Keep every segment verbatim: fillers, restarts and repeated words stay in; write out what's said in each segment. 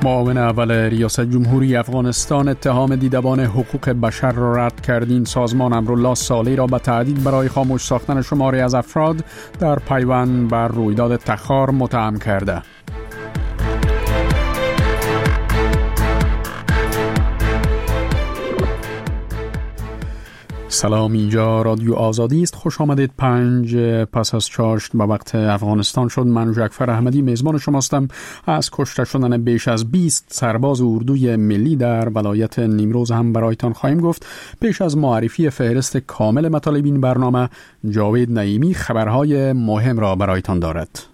معاون اول ریاست جمهوری افغانستان اتهام دیدبان حقوق بشر را رد کرد. این سازمان امرالله صالح را به تهدید برای خاموش ساختن شماری از افراد در پیوند بر رویداد تخار متهم کرده. سلام، اینجا رادیو آزادی است. خوش آمدید. پنج پس از چاشت به وقت افغانستان شد. من جعفر احمدی میزبان شماستم. از کشته شدن بیش از بیست سرباز اردوی ملی در ولایت نیمروز هم برایتان خواهیم گفت. پیش از معرفی فهرست کامل مطالب این برنامه، جاوید نعیمی خبرهای مهم را برایتان دارد.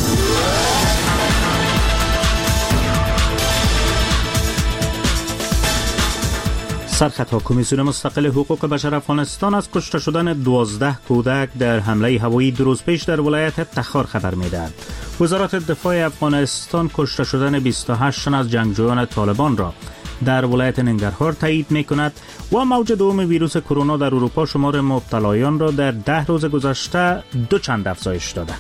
سرخط کمیسیون مستقل حقوق بشر افغانستان از کشته شدن دوازده کودک در حمله هوایی دو روز پیش در ولایت تخار خبر می‌دهد. وزارت دفاع افغانستان کشته شدن بیست و هشت تن از جنگجویان طالبان را در ولایت ننگرهار تایید می‌کند و موج دوم ویروس کرونا در اروپا شمار مبتلایان را در ده روز گذشته دو چند افزایش داده.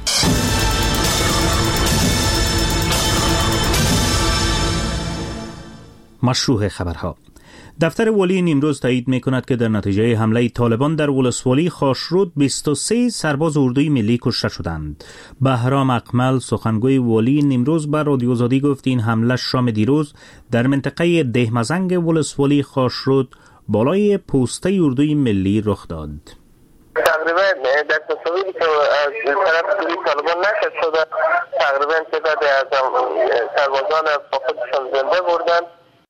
مشروع خبرها. دفتر والی نیمروز تایید می‌کند که در نتیجه حمله طالبان در ولسوالی خاشرود بیست و سه سرباز اردوی ملی کشته شدند. بهرام اکمل سخنگوی والی نیمروز به رادیو آزادی گفت این حمله شام دیروز در منطقه دهمزنگ ولسوالی خاشرود بالای پوسته اردوی ملی رخ داد. تقریبا در تصاویری که از طرف طالبان نشد شده، تقریبا تعداد از سربازان با خودشان زنده بردند.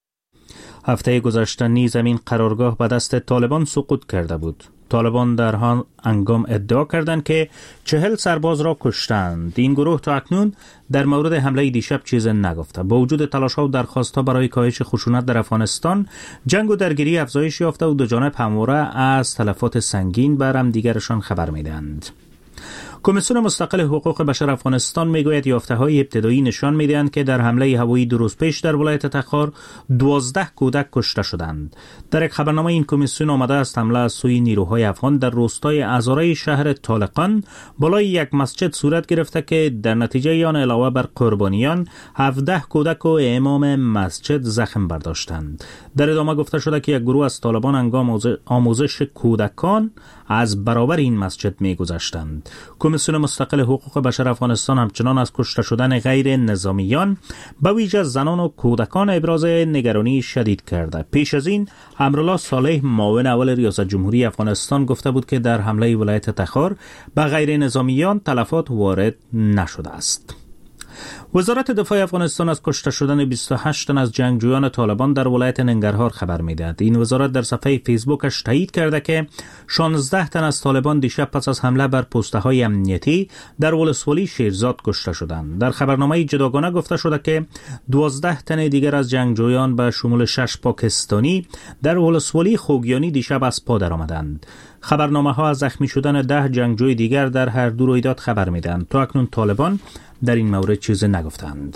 هفته گذشته نیز این قرارگاه به دست طالبان سقوط کرده بود. طالبان در آن هنگام ادعا کردند که چهل سرباز را کشتند. این گروه تا اکنون در مورد حمله دیشب چیز نگفته. با وجود تلاش‌ها و درخواست‌ها برای کاهش خشونت در افغانستان، جنگ و درگیری افزایش یافته و دو جانب همواره از تلفات سنگین بر هم دیگرشان خبر می‌دهند. کمیسیون مستقل حقوق بشر افغانستان میگوید یافته‌های ابتدایی نشان می‌دهند که در حمله هوایی دو روز پیش در ولایت تخار دوازده کودک کشته شدند. در یک خبرنامه این کمیسیون آمده است حمله از سوی نیروهای افغان در روستای ازاره شهر طالقان بالای یک مسجد صورت گرفته که در نتیجه آن علاوه بر قربانیان هفده کودک و امام مسجد زخم برداشتند. در ادامه گفته شده که یک گروه از طالبان هنگام آموزش کودکان از برابر این مسجد می‌گذشتند. کمیسیون مستقل حقوق بشر افغانستان همچنان از کشته شدن غیر نظامیان به ویژه زنان و کودکان ابراز نگرانی شدید کرده. پیش از این امرالله صالح معاون اول ریاست جمهوری افغانستان گفته بود که در حمله ولایت تخار به غیر نظامیان تلفات وارد نشده است. وزارت دفاع افغانستان از کشته شدن بیست و هشت تن از جنگجویان طالبان در ولایت ننگرهار خبر می‌دهد. این وزارت در صفحه فیسبوکش تایید کرده که شانزده تن از طالبان دیشب پس از حمله بر پست‌های امنیتی در ولسوالی شیرزاد کشته شدند. در خبرنامه جداگانه گفته شده که دوازده تن دیگر از جنگجویان به شمول شش پاکستانی در ولسوالی خوگیانی دیشب از پا درآمدند. خبرنامه ها از زخمی شدن ده جنگجوی دیگر در هر دو رویداد خبر میدهند. تا اکنون طالبان در این مورد چیزی نگفتند.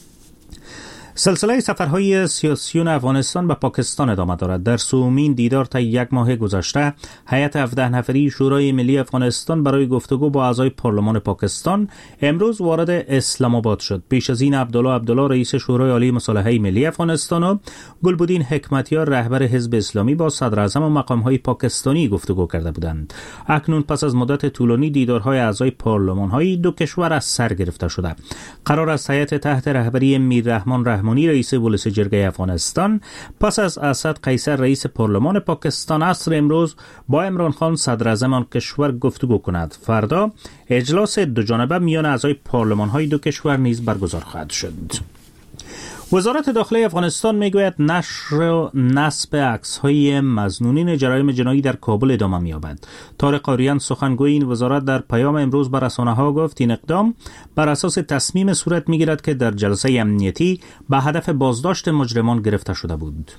سلسله سفرهای سیاسیون افغانستان به پاکستان ادامه دارد. در سومین دیدار تا یک ماه گذشته، هیئت هفده نفری شورای ملی افغانستان برای گفتگو با اعضای پارلمان پاکستان امروز وارد اسلام آباد شد. پیش از این عبدالله عبدالله رئیس شورای عالی مصالحه ملی افغانستان و گلبدین حکمتیار رهبر حزب اسلامی با صدر اعظم و مقامهای پاکستانی گفتگو کرده بودند. اکنون پس از مدت طولانی دیدارهای اعضای پارلمان‌های دو کشور از سر گرفته شده. قرار است هیئت تحت رهبری میررحمان رحمانی رئیس مجلس جرگه افغانستان پس از اسد قیصر رئیس پارلمان پاکستان عصر امروز با عمران خان صدر اعظم آن کشور گفتگو کند. فردا اجلاس دو جانبه میان اعضای پارلمان‌های دو کشور نیز برگزار خواهد شد. وزارت داخلی افغانستان میگوید نشر و نصب عکس‌های مظنونین جرایم جنایی در کابل ادامه می‌یابد. طارق آریان سخنگوی این وزارت در پیام امروز بر رسانه‌ها گفت این اقدام بر اساس تصمیم صورت می‌گیرد که در جلسه امنیتی به هدف بازداشت مجرمان گرفته شده بود.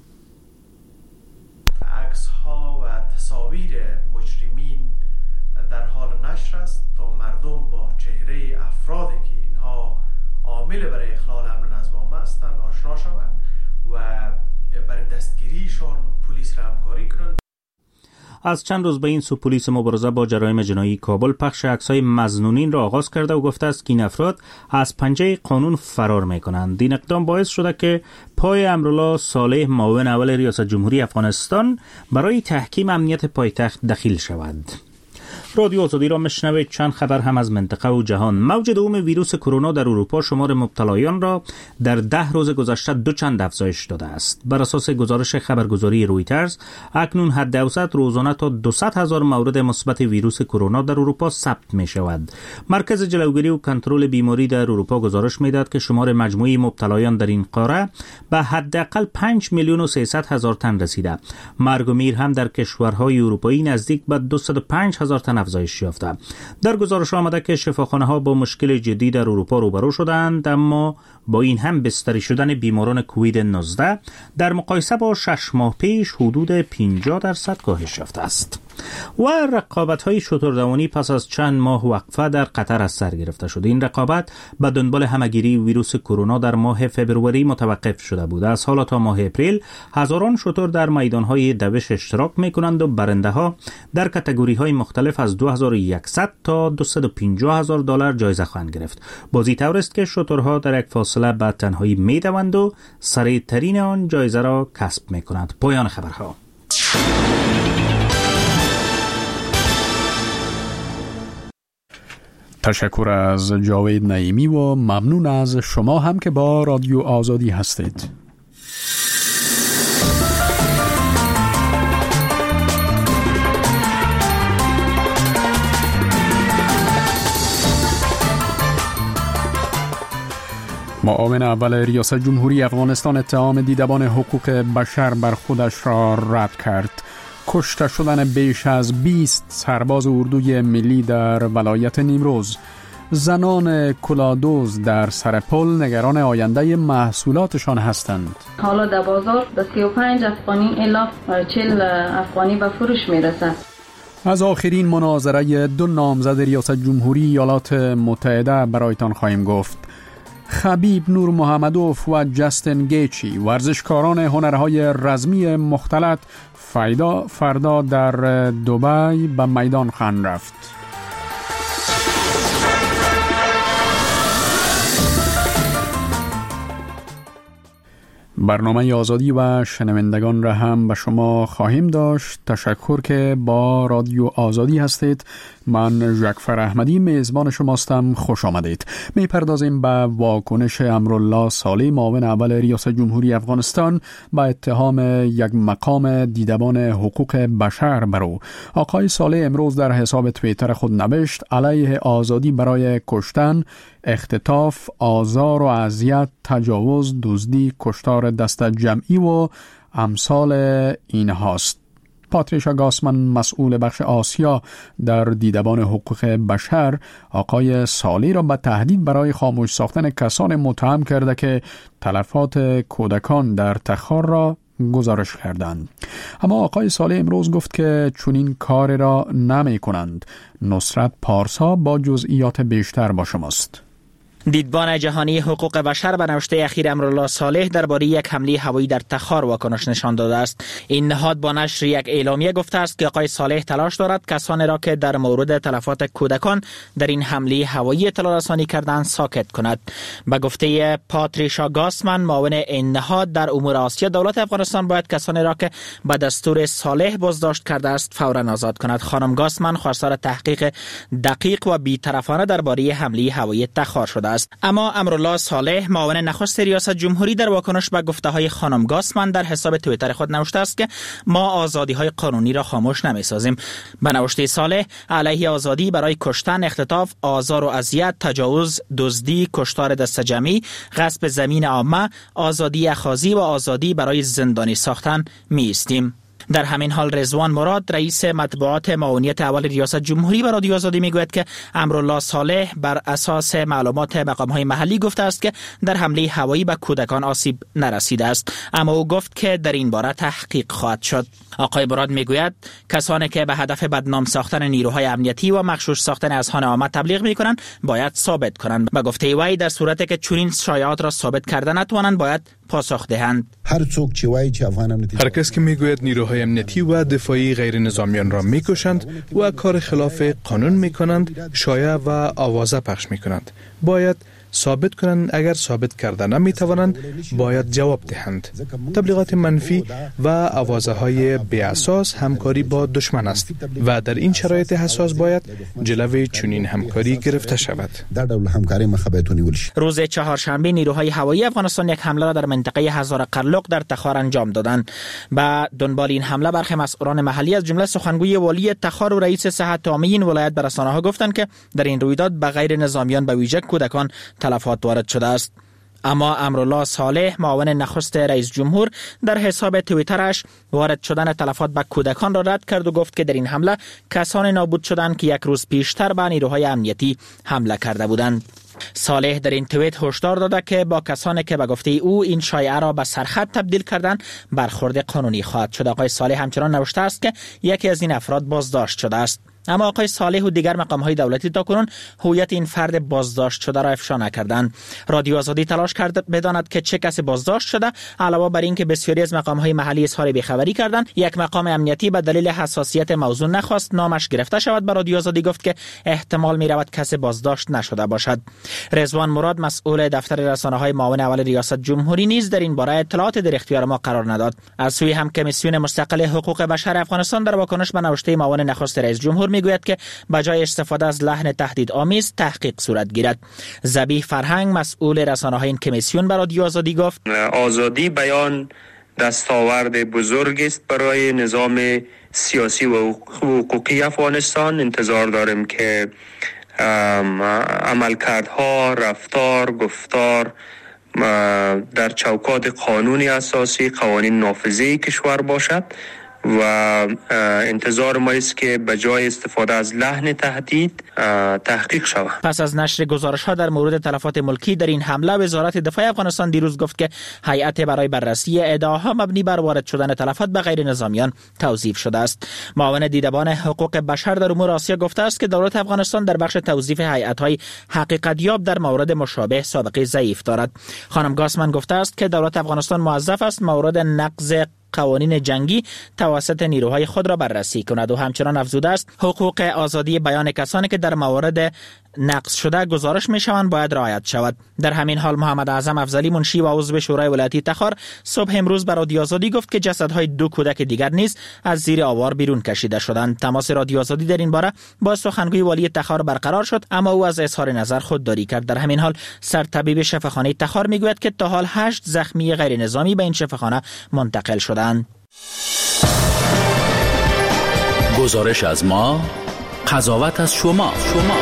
عکس‌ها و تصاویر مجرمین در حال نشر است تا مردم با چهره افرادی که اینها عامل برای اخلال امن و نظم عامه هستند آشنا شوند و برای دستگیریشان پلیس را همکاری کنند. از چند روز به این سو پلیس مبارزه با جرایم جنایی کابل پخش عکس‌های مظنونین را آغاز کرده و گفته است که این افراد از پنجه قانون فرار می‌کنند. این اقدام باعث شده که پای امرالله صالح معاون اول ریاست جمهوری افغانستان برای تحکیم امنیت پایتخت دخیل شود. رادیو آزادی را میشنوید. چند خبر هم از منطقه و جهان. موج دوم ویروس کرونا در اروپا شمار مبتلایان را در ده روز گذشته دو چند افزایش داده است. بر اساس گزارش خبرگزاری رویترز اکنون حد اوسط روزانه تا دویست هزار مورد مثبت ویروس کرونا در اروپا ثبت می شود. مرکز جلوگیری و کنترل بیماری در اروپا گزارش میداد که شمار مجموعی مبتلایان در این قاره به حداقل پنج میلیون و سیصد هزار تن رسیده. مرگ و میر هم در کشورهای اروپایی نزدیک به دویست و پنج هزار تن افزایش یافته. در گزارش آمده که شفاخانه ها با مشکل جدی در اروپا روبرو شدند، اما با این هم بستری شدن بیماران کووید نوزده در مقایسه با شش ماه پیش حدود پنجاه درصد کاهش یافته است. و رقابت‌های شتردوانی پس از چند ماه وقفه در قطر از سر گرفته شد. این رقابت به دنبال همه‌گیری ویروس کرونا در ماه فوریه متوقف شده بود. از حالا تا ماه اپریل هزاران شتر در میدان‌های دوش اشتراک می‌کنند و برنده‌ها در کاتگوری‌های مختلف از دو هزار و صد تا دویست و پنجاه هزار دلار جایزه خواهند گرفت. بازی طور است که شترها در یک فاصله به تنهایی می‌دوند و سریع‌ترین آن جایزه را کسب می‌کنند. پایان خبرها. تشکر از جاوید نعیمی و ممنون از شما هم که با رادیو آزادی هستید. معاون اول ریاست جمهوری افغانستان اتهام دیدبان حقوق بشر بر خودش را رد کرد. کشته شدن بیش از بیست سرباز اردوی ملی در ولایت نیمروز. زنان کلادوز در سرپل نگران آینده محصولاتشان هستند. حالا در بازار به سی و پنج افغانی الا چهل افغانی به فروش میرسد. از آخرین مناظره دو نامزد ریاست جمهوری ایالات متحده برایتان خواهیم گفت. خبیب نور محمدوف و جستن گیچی ورزشکاران هنرهای رزمی مختلط فردا فردا در دبی به میدان خواهند رفت. برنامه آزادی و شنوندگان را هم به شما خواهیم داشت. تشکر که با رادیو آزادی هستید. من ژکفر احمدی میزبان شماستم. خوش آمدید. می پردازیم به واکنش امرالله صالح معاون اول ریاست جمهوری افغانستان با اتهام یک مقام دیدبان حقوق بشر بر او. آقای صالح امروز در حساب توییتر خود نوشت علیه آزادی برای کشتن، اختطاف، آزار و اذیت، تجاوز، دزدی، کشتار دست جمعی و امثال اینهاست. پاتریشا گاسمن مسئول بخش آسیا در دیدبان حقوق بشر آقای صالح را به تهدید برای خاموش ساختن کسان متهم کرده که تلفات کودکان در تخار را گزارش کردند. اما آقای صالح امروز گفت که چنین کار را نمی کنند. نصرت پارسا با جزئیات بیشتر با شماست. دیدبان جهانی حقوق بشر به نوشته اخیر امرالله صالح درباره یک حمله هوایی در تخار واکنش نشان داده است. این نهاد با نشر یک اعلامیه گفته است که آقای صالح تلاش دارد کسانی را که در مورد تلفات کودکان در این حمله هوایی اطلاع رسانی کردند ساکت کند. به گفته پاتریشا گاسمن معاون این نهاد در امور آسیا، دولت افغانستان باید کسانی را که به دستور صالح بازداشت کرده است فورا آزاد کند. خانم گاسمن خواستار تحقیق دقیق و بی‌طرفانه درباره حمله هوایی تخار شده است. اما امرالله صالح معاون نخست ریاست جمهوری در واکنش به گفته‌های خانم گاسمن در حساب توییتر خود نوشته است که ما آزادی‌های قانونی را خاموش نمی‌سازیم. به نوشته صالح علیه آزادی برای کشتن، اختطاف، آزار و اذیت، تجاوز، دزدی، کشتار دست جمعی، غصب زمین عامه، آزادی اخاذی و آزادی برای زندانی ساختن می‌ایستیم. در همین حال رضوان مراد رئیس مطبوعات معاونیت اول ریاست جمهوری به رادیو آزادی میگوید که امرالله صالح بر اساس معلومات مقام‌های محلی گفته است که در حمله هوایی به کودکان آسیب نرسیده است، اما او گفت که در این باره تحقیق خواهد شد. آقای مراد میگوید کسانی که به هدف بدنام ساختن نیروهای امنیتی و مغشوش ساختن اذهان عامه تبلیغ میکنند باید ثابت کنند. به گفته وی در صورتی که چنین شایعات را ثابت کرده نتوانند باید پاسخ دهند. هر څوک چې وایي چې افغان امنیتی، هر کس که میگوید نیروهای امنیتی و دفاعی غیر نظامیان را میکشند و کار خلاف قانون میکنند، شایعه و آوازه پخش میکنند، باید ثابت کنند. اگر ثابت کرده نمیتوانند باید جواب دهند. تبلیغات منفی و آوازه های بی اساس همکاری با دشمن است و در این شرایط حساس باید جلوی چنین همکاری گرفته شود. در ډول همکاری مخه باید ونیول شي. روز چهارشنبه نیروهای هوایی افغانستان یک حمله را در منطقه هزار قرلق در تخار انجام دادند. با دنبال این حمله برخی مسئولان محلی از جمله سخنگوی والی تخار و رئیس صحت عامه این ولایت به رسانه‌ها گفتند که در این رویداد به غیر نظامیان به ویژه کودکان تلفات وارد شده است. اما امرالله صالح معاون نخست رئیس جمهور در حساب توییترش وارد شدن تلفات به کودکان را رد کرد و گفت که در این حمله کسانی نابود شدند که یک روز پیشتر به نیروهای امنیتی حمله کرده بودند. صالح در این توییت هشدار داده که با کسانی که به گفته او این شایعه را به سرخط تبدیل کردند برخورد قانونی خواهد شد. آقای صالح همچنان نوشته است که یکی از این افراد بازداشت شده است. اما آقای صالح و دیگر مقام‌های دولتی تاکنون هویت این فرد بازداشت شده را افشا نکردند. رادیو آزادی تلاش کرد بداند که چه کسی بازداشت شده. علاوه بر این که بسیاری از مقام‌های محلی اظهار بی‌خبری کردند، یک مقام امنیتی به دلیل حساسیت موضوع نخواست نامش گرفته شود. به رادیو آزادی گفت که احتمال می‌رود کسی بازداشت نشده باشد. رضوان مراد مسئول دفتر رسانه‌های معاون اول ریاست جمهوری نیز در این باره اطلاعات در اختیار ما قرار نداد. از سوی هم کمیسیون مستقل حقوق بشر افغانستان در واکنش به نوشته معاون نخست رئیس جمهور میگوید که بجای استفاده از لحن تهدیدآمیز تحقیق صورت گیرد. ذبیح فرهنگ مسئول رسانه‌های این کمیسیون به رادیو آزادی گفت آزادی بیان دستاورد بزرگ است برای نظام سیاسی و حقوقی افغانستان. انتظار داریم که عملکردها، رفتار، گفتار در چوکات قانونی اساسی، قوانین نافذه کشور باشد و انتظار ما است که به جای استفاده از لحن تهدید تحقیق شود. پس از نشر گزارش‌ها در مورد تلفات ملکی در این حمله، وزارت دفاع افغانستان دیروز گفت که هیئت برای بررسی ادعاها مبنی بر وارد شدن تلفات به غیر نظامیان توظیف شده است. معاون دیدبان حقوق بشر در امور آسیا گفته است که دولت افغانستان در بخش توظیف هیئت‌های حقیقت یاب در مورد مشابه سابقه ضعیف دارد. خانم گاسمن گفته است که دولت افغانستان موظف است مورد نقض قوانین جنگی توسط نیروهای خود را بررسی کند و همچنان افزوده است حقوق آزادی بیان کسانی که در موارد نقض شده گزارش می شوند باید رعایت شود. در همین حال محمد اعظم افضلی منشی و عضو شورای ولایتی تخار صبح امروز به رادیو آزادی گفت که جسدهای دو کودک دیگر نیز از زیر آوار بیرون کشیده شدند. تماس رادیو آزادی در این باره با سخنگوی والی تخار برقرار شد، اما او از اظهار نظر خودداری کرد. در همین حال سرطبیب شفاخانه تخار میگوید که تا حال هشت زخمی غیر نظامی به این شفاخانه منتقل شدند. گزارش از ما، قضاوت از شما. شما.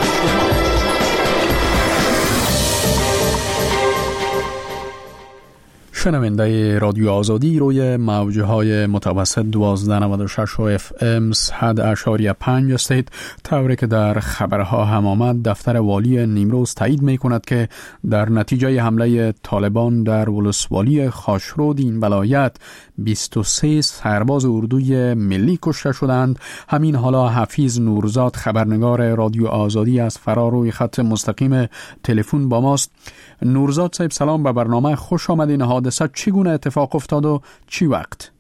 شنونده رادیو آزادی روی موجهای متوسط دوازده نود و شش و اف ام صد اشاری پنج هستید. طوری که در خبرها هم آمد، دفتر والی نیمروز تایید می کند که در نتیجه حمله طالبان در ولسوالی خاشرود این ولایت بیست و سه سرباز اردوی ملی کشته شدند. همین حالا حفیظ نورزاد خبرنگار رادیو آزادی از فرا روی خط مستقیم تلفن با ماست. نورزاد صاحب سلام، به برنامه خوش آمدین. حادثه چگونه اتفاق افتاد و چی وقت؟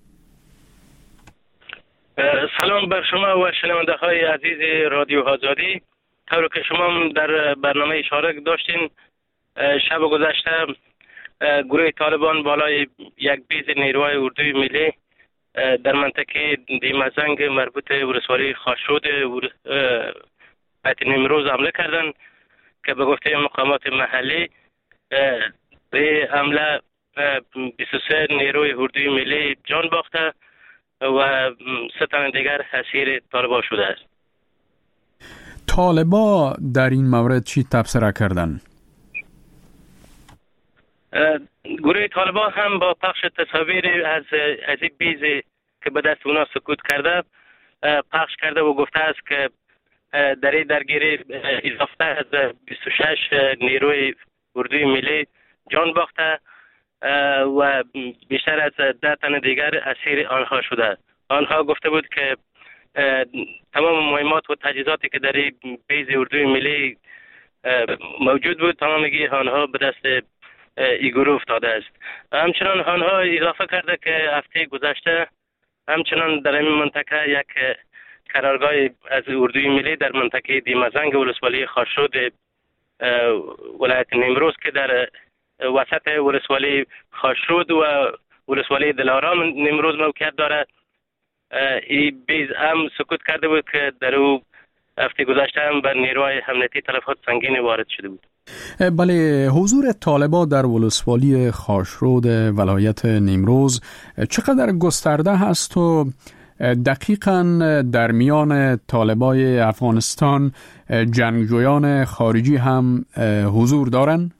سلام بر شما و شنونده های عزیز رادیو آزادی. طور که شما در برنامه اشاره داشتین، شب گذشته گروه طالبان بالای یک بیز نیروهای اردوی ملی در منطقه دیمزنگ مربوط به ولسوالی خاشرود نیمروز حمله کردند که به گفته مقامات محلی به حمله بیست و سه نیروی اردوی ملی جان باخته و سه تن دیگر اسیر طالبان شده است. طالبان در این مورد چی تبصره کردن؟ گروه طالبان هم با پخش تصاویر از از این بیز که به دست اونا سقوط کرده پخش کرده و گفته است که در این درگیری اضافه از بیست و شش نیروی اردوی ملی جان باخته و بیشتر از ده تن دیگر اسیر آنها شده. آنها گفته بود که تمام مهمات و تجهیزاتی که در بیز اردوی ملی موجود بود تمامگی آنها به دست این گروه افتاده است. همچنان آنها اضافه کرده که هفته گذشته همچنان در این منطقه یک قرارگاه از اردوی ملی در منطقه دیمزنگ ولسوالی خاشرود ولایت نیمروز که در وسط ولسوالی خاشرود و ولسوالی دلارام نیمروز موقعیت دارد، این بیز هم سکوت کرده بود که در او هفته گذشته هم به نیروهای امنیتی تلفات سنگین وارد شده بود. بله، حضور طالبان در ولسوالی خاشرود ولایت نیمروز چقدر گسترده هست و دقیقاً در میان طالبای افغانستان جنگجویان خارجی هم حضور دارند؟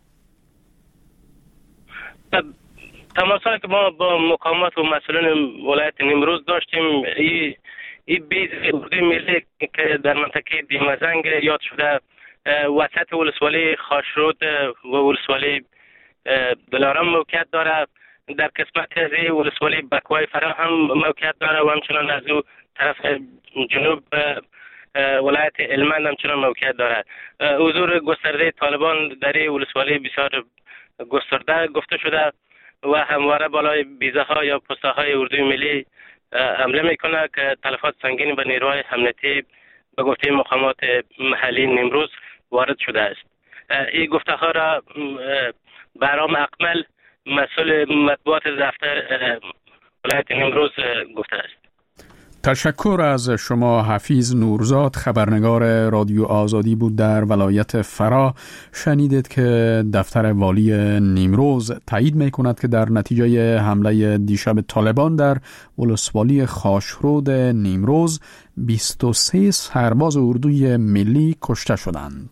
تماسایی که ما با مقامات و مسئولین ولایت نیمروز داشتیم، این ای بیز اردوی ملی که در منطقه دیمزنگ یاد شده وسط ولسوالی خاشرود و ولسوالی دلارام موقعیت دارد، در قسمت از ولسوالی بکوای فرا هم موقعیت دارد و همچنان از او طرف جنوب ولایت هلمند همچنان موقعیت دارد. حضور گسترده طالبان در ولسوالی بسیار گسترده گفته شده و همواره بالای بیزه ها یا پسته های اردوی ملی حمله میکنه که تلفات سنگین به نیروهای امنیتی به گفته مقامات محلی نیمروز وارد شده است. این گفته ها را برام اکمل مسئول مطبوعات دفتر ولایت نیمروز گفته است. تشکر از شما. حفیظ نورزاد، خبرنگار رادیو آزادی بود در ولایت فرا. شنیدید که دفتر والی نیمروز تایید میکند که در نتیجه حمله دیشب طالبان در ولسوالی خاشرود نیمروز بیست و سه سرباز اردوی ملی کشته شدند.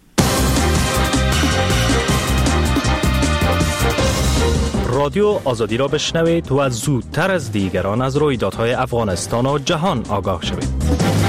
رادیو آزادی را بشنوید و زودتر از دیگران از رویدادهای افغانستان و جهان آگاه شوید.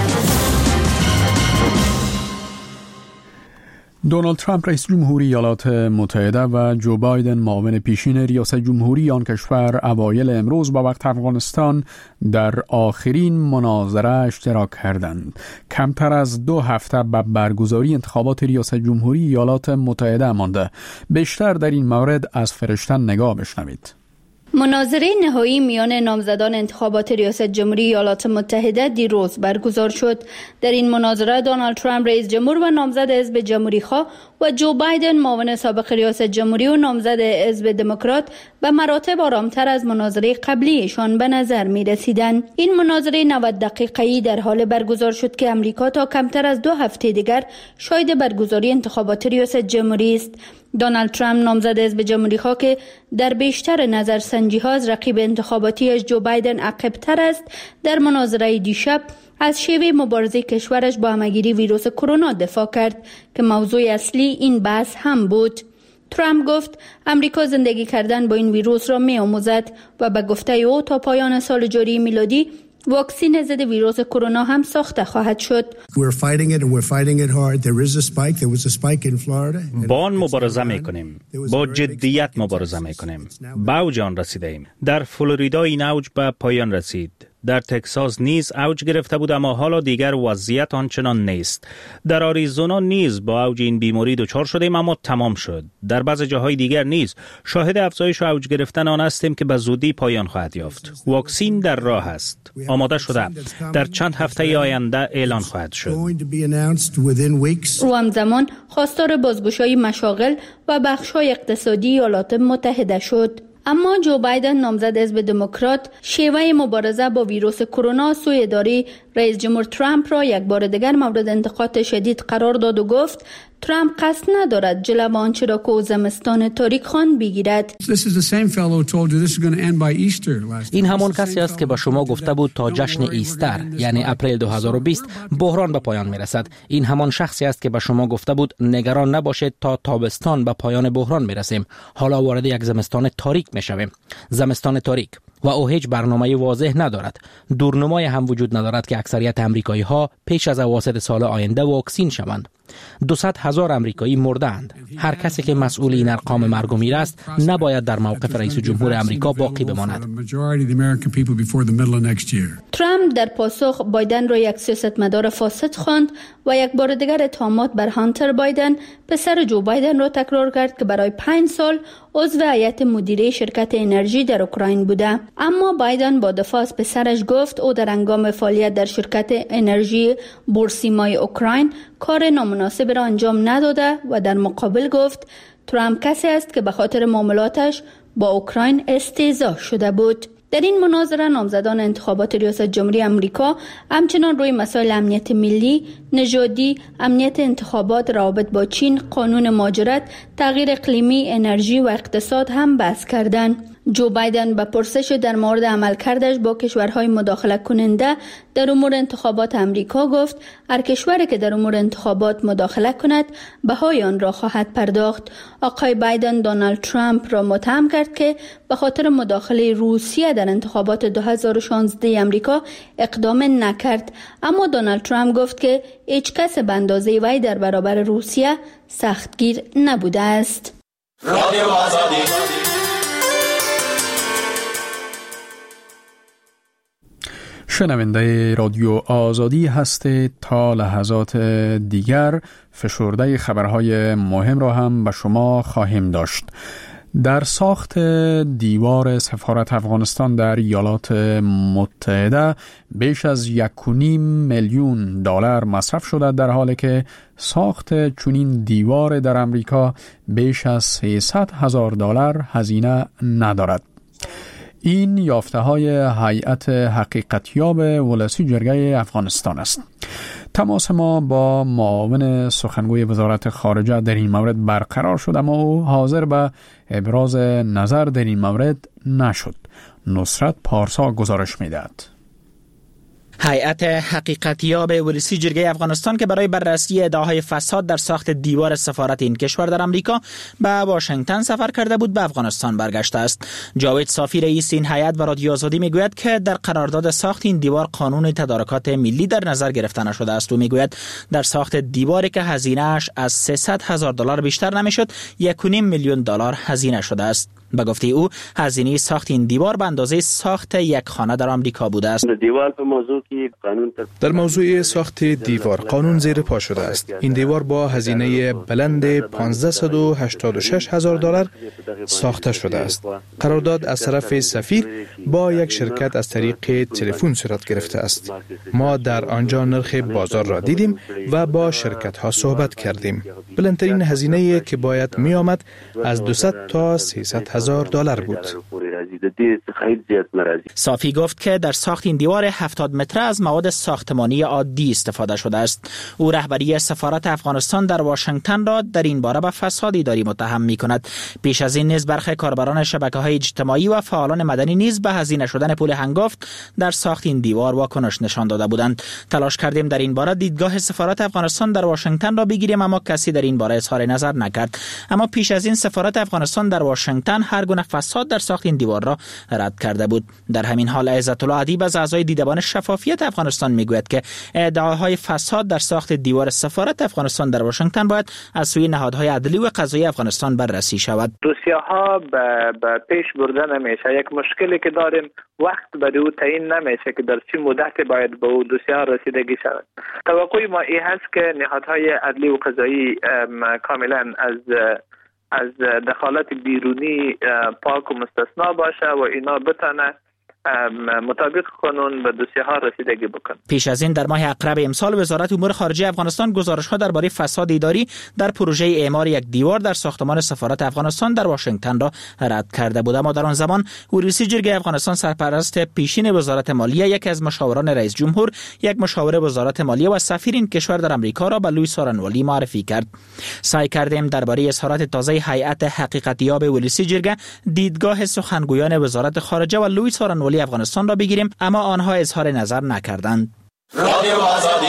دونالد ترامپ رئیس جمهوری ایالات متحده و جو بایدن معاون پیشین ریاست جمهوری آن کشور اوایل امروز با وقت افغانستان در آخرین مناظره اشتراک کردند. کمتر از دو هفته به برگزاری انتخابات ریاست جمهوری ایالات متحده مانده. بیشتر در این مورد از فرشته نگاه بشنوید. مناظره نهایی میان نامزدان انتخابات ریاست جمهوری ایالات متحده دیروز برگزار شد. در این مناظره دونالد ترامپ رئیس جمهور و نامزد حزب جمهوری‌خواه و جو بایدن معاون سابق ریاست جمهوری و نامزد حزب دموکرات به مراتب آرامتر از مناظره قبلیشان به نظر می رسیدند. این مناظره نود دقیقه‌ای در حال برگزار شد که امریکا تا کمتر از دو هفته دیگر شاهد برگزاری انتخابات ریاست جمهوری است. دونالد ترامپ نامزد حزب جمهوری‌خواه که در بیشتر نظرسنجی‌ها از رقیب انتخاباتیش جو بایدن عقب‌تر است، در مناظره دیشب از شیوه مبارزه کشورش با همه‌گیری ویروس کرونا دفاع کرد که موضوع اصلی این بحث هم بود. ترامپ گفت امریکا زندگی کردن با این ویروس را می‌آموزد و به گفته او تا پایان سال جاری میلادی واکسین ضد ویروس کرونا هم ساخته خواهد شد. با آن مبارزه میکنیم. با جدیت مبارزه میکنیم. به اوج آن رسیده ایم. در فلوریدا این اوج به پایان رسید. در تگزاس نیز اوج گرفته بود، اما حالا دیگر وضعیت آنچنان نیست. در آریزونا نیز با اوج این بیماری دچار شدیم، اما تمام شد. در بعض جاهای دیگر نیز شاهد افزایش و اوج گرفتن آن هستیم که به زودی پایان خواهد یافت. واکسین در راه است. آماده شده. در چند هفته آینده اعلان خواهد شد. رو همزمان خواستار بازگشایی مشاغل و بخش‌های اقتصادی ایالات متحده شد. اما جو بایدن نامزد حزب دموکرات شیوه مبارزه با ویروس کرونا سوی اداره رئیس جمهور ترامپ را یک بار دیگر مورد انتقاد شدید قرار داد و گفت ترامپ قصد ندارد جلو آنچه را که زمستان تاریک خوان بگیرد. این همان کسی است که با شما گفته بود تا جشن ایستر یعنی اپریل دو هزار و بیست بحران به پایان میرسد. این همان شخصی است که با شما گفته بود نگران نباشید تا تابستان به پایان بحران میرسیم. حالا وارد یک زمستان تاریک میشویم. زمستان تاریک و او هیچ برنامه واضح ندارد. دورنمای هم وجود ندارد که اکثریت امریکایی ها پیش از اواسط سال آینده واکسین شوند. دویست هزار امریکایی مردند. هر کسی که مسئول این ارقام مرگ و میر است نباید در موقف رئیس جمهور امریکا باقی بماند. ترامپ در پاسخ بایدن را یک سیاستمدار فاسد خواند و یک بار دیگر اتهامات بر هانتر بایدن پسر جو بایدن را تکرار کرد که برای پنج سال عضو هیئت مدیره شرکت انرژی در اوکراین بوده. اما بایدن با دفاع از پسرش گفت او در هنگام فعالیت در شرکت انرژی بورسیمای اوکراین کار نامناسب را انجام نداده و در مقابل گفت ترامپ کسی است که به خاطر معاملاتش با اوکراین استهزا شده بود. در این مناظره نامزدان انتخابات ریاست جمهوری آمریکا همچنان روی مسائل امنیت ملی، نژادی، امنیت انتخابات، روابط با چین، قانون مهاجرت، تغییر اقلیمی، انرژی و اقتصاد هم بحث کردند. جو بایدن به پرسش در مورد عملکردش با کشورهای مداخله کننده در امور انتخابات امریکا گفت هر کشوری که در امور انتخابات مداخله کند بهای آن را خواهد پرداخت. آقای بایدن دونالد ترامپ را متهم کرد که به خاطر مداخله روسیه در انتخابات دو هزار و شانزده امریکا اقدام نکرد، اما دونالد ترامپ گفت که هیچ کس به اندازه وی در برابر روسیه سختگیر نبوده است. رادیو آزادی شنونده رادیو آزادی هستید. تا لحظات دیگر فشرده خبرهای مهم را هم به شما خواهیم داشت. در ساخت دیوار سفارت افغانستان در ایالات متحده بیش از یک و نیم میلیون دلار مصرف شده، در حالی که ساخت چنین دیوار در امریکا بیش از سیصد هزار دلار هزینه ندارد. این یافته های هیئت حقیقتیاب ولسی جرگه افغانستان است. تماس ما با معاون سخنگوی وزارت خارجه در این مورد برقرار شد، اما او حاضر به ابراز نظر در این مورد نشد. نصرت پارسا گزارش می‌دهد. هیئت حقیقتیاب ولسی جرگه افغانستان که برای بررسی ادعاهای فساد در ساخت دیوار سفارت این کشور در امریکا به واشنگتن سفر کرده بود به افغانستان برگشته است. جاوید صافی رئیس این هیئت و رادیو آزادی میگوید که در قرارداد ساخت این دیوار قانون تدارکات ملی در نظر گرفته نشده است. او میگوید در ساخت دیواری که هزینه‌اش از سیصد هزار دلار بیشتر نمیشد، یک و نیم میلیون دلار هزینه شده است. به گفته او هزینه ساخت این دیوار به اندازه ساخت یک خانه در آمریکا بوده است. در موضوع ساخت دیوار قانون زیر پا شده است. این دیوار با هزینه بلند پانصد و هشتاد و شش هزار دلار ساخته شده است. قرارداد از طرف سفیر با یک شرکت از طریق تلفن صورت گرفته است. ما در آنجا نرخ بازار را دیدیم و با شرکت ها صحبت کردیم. بلندترین هزینه که باید می آمد از دویست تا سیصد هزار دلار بود. صافی گفت که در ساخت این دیوار هفتاد متره از مواد ساختمانی عادی استفاده شده است. او رهبری سفارت افغانستان در واشنگتن را در این باره به فساد اداری متهم می کند. پیش از این نیز برخی کاربران شبکه‌های اجتماعی و فعالان مدنی نیز به هزینه شدن پول هنگفت در ساخت این دیوار واکنش نشان داده بودند. تلاش کردیم در این باره دیدگاه سفارت افغانستان در واشنگتن را بگیریم، اما کسی در این باره اظهار نظر نکرد. اما پیش از این سفارت افغانستان در واشنگتن هر گونه فساد در ساخت این دیوار را رد کرده بود. در همین حال عزت الله ادیب از اعضای دیدبان شفافیت افغانستان میگوید که ادعاهای فساد در ساخت دیوار سفارت افغانستان در واشنگتن باید از سوی نهادهای عدلی و قضایی افغانستان بررسی شود. دوسیه‌ها به پیش برده نمیشه. یک مشکلی که داریم وقت به او تعیین نمیشه که در چه مدتی باید به او دوسیه رسیدگی شود. توقع ما این هست که نهادهای عدلی و قضایی کاملا از از دخالت بیرونی پاک و مستثنا باشه و اینا بتونه مطابق قانون به دوسیه ها رسیدگی بکن. پیش از این در ماه اکرب امسال وزارت امور خارجه افغانستان گزارش ها درباره فساد اداری در پروژه اعمار یک دیوار در ساختمان سفارت افغانستان در واشنگتن را رد کرده بود. اما در آن زمان ورئیس جرگه افغانستان سرپرست پیشین وزارت مالیه، یک از مشاوران رئیس جمهور، یک مشاور وزارت مالیه و سفیر این کشور در امریکا را به لوی سارنوالی معرفی کرد. سعی کردیم درباره اظهارات تازه هیئت حقیقتیاب ولسی جرگه دیدگاه سخنگویان وزارت خارجه و لوی سارنوالی افغانستان را بگیریم، اما آنها اظهار نظر نکردند. رادیو آزادی.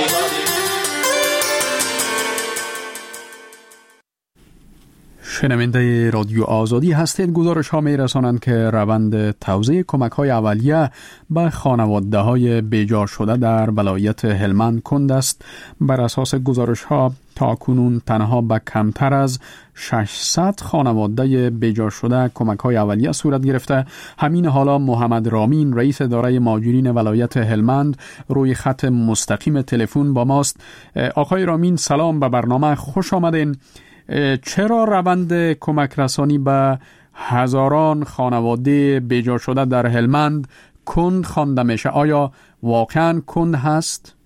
شنونده رادیو آزادی هستید. گزارش ها می رسانند که روند توزیع کمک های اولیه به خانواده های بیجا شده در ولایت هلمند کند است. بر اساس گزارش ها تا کنون تنها به کمتر از ششصد خانواده بیجا شده کمک های اولیه صورت گرفته. همین حالا محمد رامین رئیس اداره مهاجرین ولایت هلمند روی خط مستقیم تلفن با ماست. آقای رامین سلام، به برنامه خوش آمدین. چرا روند کمک رسانی به هزاران خانواده بیجا شده در هلمند کند خوانده میشه؟ آیا واقعا کند هست؟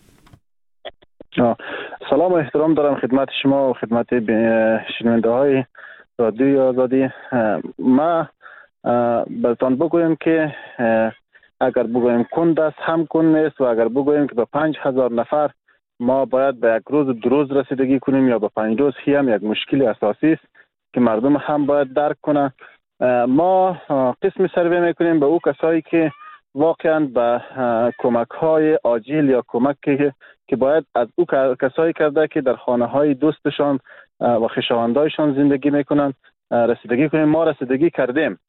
سلام و احترام دارم خدمت شما و خدمت شنونده های رادیو آزادی. ما برتان بگویم که اگر بگویم کند است هم کند نیست، و اگر بگویم که به پنج هزار نفر ما باید به یک روز دو روز رسیدگی کنیم یا به پنج روز، هی هم یک مشکل اساسی است که مردم هم باید درک کنند. ما قسم سروی میکنیم به او کسایی که واقعا به کمک های عاجل یا کمک که که باید از او کسایی کرده که در خانه های دوستشان و خویشاوندایشان زندگی میکنند رسیدگی کنیم. ما رسیدگی کردیم.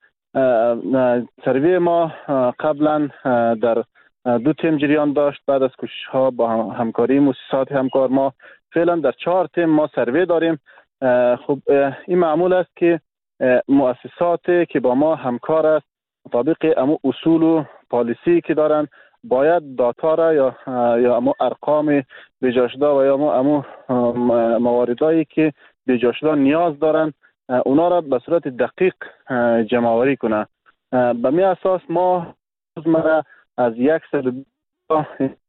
سروی ما قبلا در دو تیم جریان داشت. بعد از کوشش ها با همکاری مؤسسات همکار ما فعلا در چهار تیم ما سروی داریم. خب این معمول است که مؤسساتی که با ما همکار است مطابق امو اصول و پالیسی که دارن باید داتا را یا یا امو ارقام بیجا شده و یا امو, امو مواردایی که بیجا شده نیاز دارن اونا را به صورت دقیق جمع آوری کنه. به می اساس ما روزمره از صد و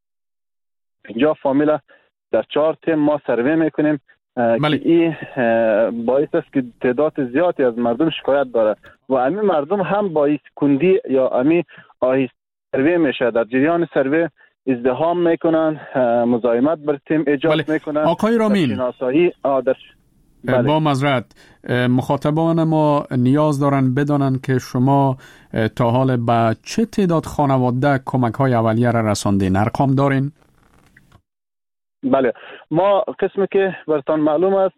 پنجاه فامیل در چهار تیم ما سروی میکنیم که این باعث است که تعداد زیادی از مردم شکایت داره و همین مردم هم باعث کندی یا همین آهسته سروی میشه. در جریان سروی ازدحام میکنن، مزاحمت بر تیم ایجاد بله. میکنن. آقای رامین بله. با معذرت مخاطبان ما نیاز دارن بدانن که شما تا حال به چه تعداد خانواده کمک های اولیه را رساندین؟ ارقام دارین؟ بله، ما قسمی که برتان معلوم است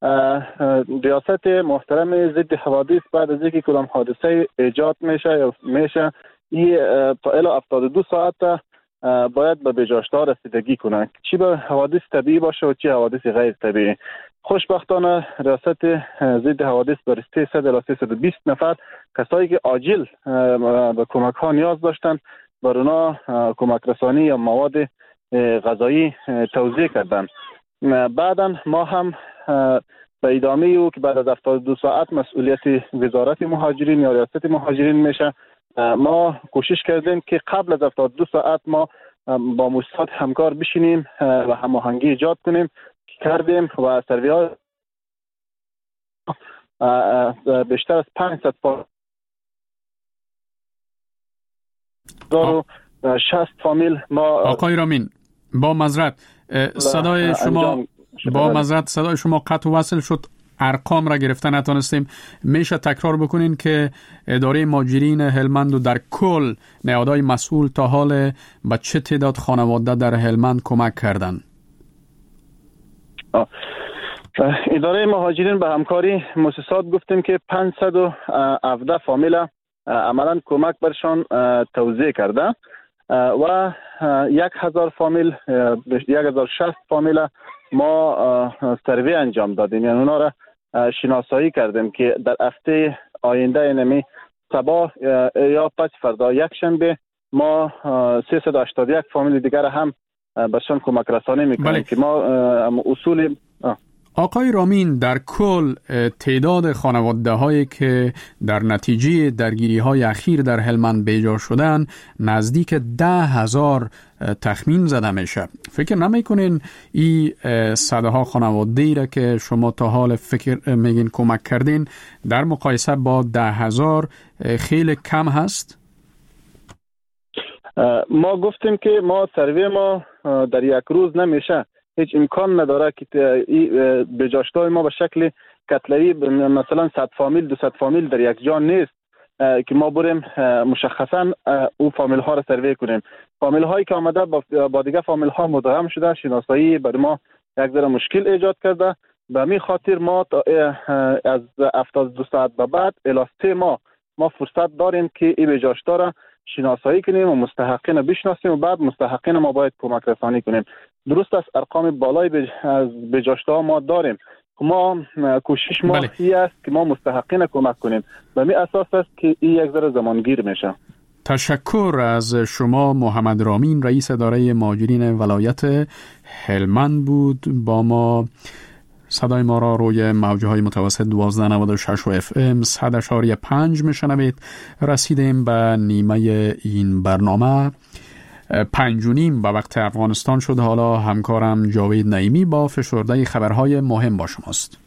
ریاست محترم ضد حوادث بعد از اینکه کدام حادثه ایجاد میشه یا میشه این تا الی هفتاد و دو ساعت باید به بیجاشته رسیدگی کنه، چی به حوادث طبیعی باشه و چی حوادث غیر طبیعی. خوشبختانه ریاست ضد حوادث برسته سیصد الی سیصد و بیست نفر کسایی که عاجل به کمک ها نیاز داشتن بر اونا کمک رسانی یا مواد غذایی توزیع کردن. بعدا ما هم به ادامه او که بعد از هفتاد و دو ساعت مسئولیت وزارت مهاجرین یا ریاست مهاجرین میشه، ما کوشش کردیم که قبل از هفتاد و دو ساعت ما با مؤسسات همکار بشینیم و هماهنگی ایجاد کنیم. کردیم و سروی ها بیشتر از پانصد و شصت فامیل ما. آقای رامین با معذرت صدای شما با معذرت صدای شما قطع و وصل شد، ارقام را گرفتن نتونستیم. میشه تکرار بکنین که اداره مهاجرین هلمند و در کل نهادهای مسئول تا حال به چه تعداد خانواده در هلمند کمک کردن؟ اداره مهاجرین به همکاری مؤسسات گفتیم که پانصد و هفده فامیل عملا کمک برشان توزیع کرده و یک هزار فامیل یک هزار شصت فامیل ما سروی انجام دادیم، یعنی اونا را شناسایی کردیم که در هفته آینده اینمی صباح یا پس فردا یک شنبه ما سیصد و هشتاد و یک فامیل دیگر هم برشان کمک رسانی میکنیم بله. که ما اصول آه. آقای رامین در کل تعداد خانواده هایی که در نتیجه درگیری های اخیر در هلمند بیجا شدن نزدیک ده هزار تخمین زده میشه. فکر نمی کنین این صدها خانواده ای را که شما تا حال فکر میگین کمک کردین در مقایسه با ده هزار خیلی کم هست؟ ما گفتیم که ما سروی ما در یک روز نمیشه، هیچ امکان نداره که بجاشتای ما به شکل کتلری مثلا صد فامیل دو صد فامیل در یک جا نیست که ما بریم مشخصا او فامیل ها را سروی کنیم. فامیل هایی که آمده با دیگه فامیل ها مدغم شده، شناسایی بر ما یک ذره مشکل ایجاد کرده به می خاطر ما از هفتاد و دو ساعت به بعد الی سه ماه ما فرصت داریم که این بجاشتا را شناسایی کنیم و مستحقین بشناسیم و بعد مستحقین ما باید کمک رسانی کنیم. درست است ارقام بالای از بجاشتا ما داریم. ما کوشش ما بله. این است که ما مستحقین کمک کنیم. به می اساس است که این یک ذره زمانگیر میشه. تشکر از شما. محمد رامین رئیس اداره مهاجرین ولایت هلمند بود. با ما صدای ما را روی موجه های متوسط دوازده نود و شش و اف ام صد اشاری پنج میشنوید. رسیدیم به نیمه این برنامه. پنج و نیم به وقت افغانستان شد. حالا همکارم جاوید نعیمی با فشرده خبرهای مهم با شماست.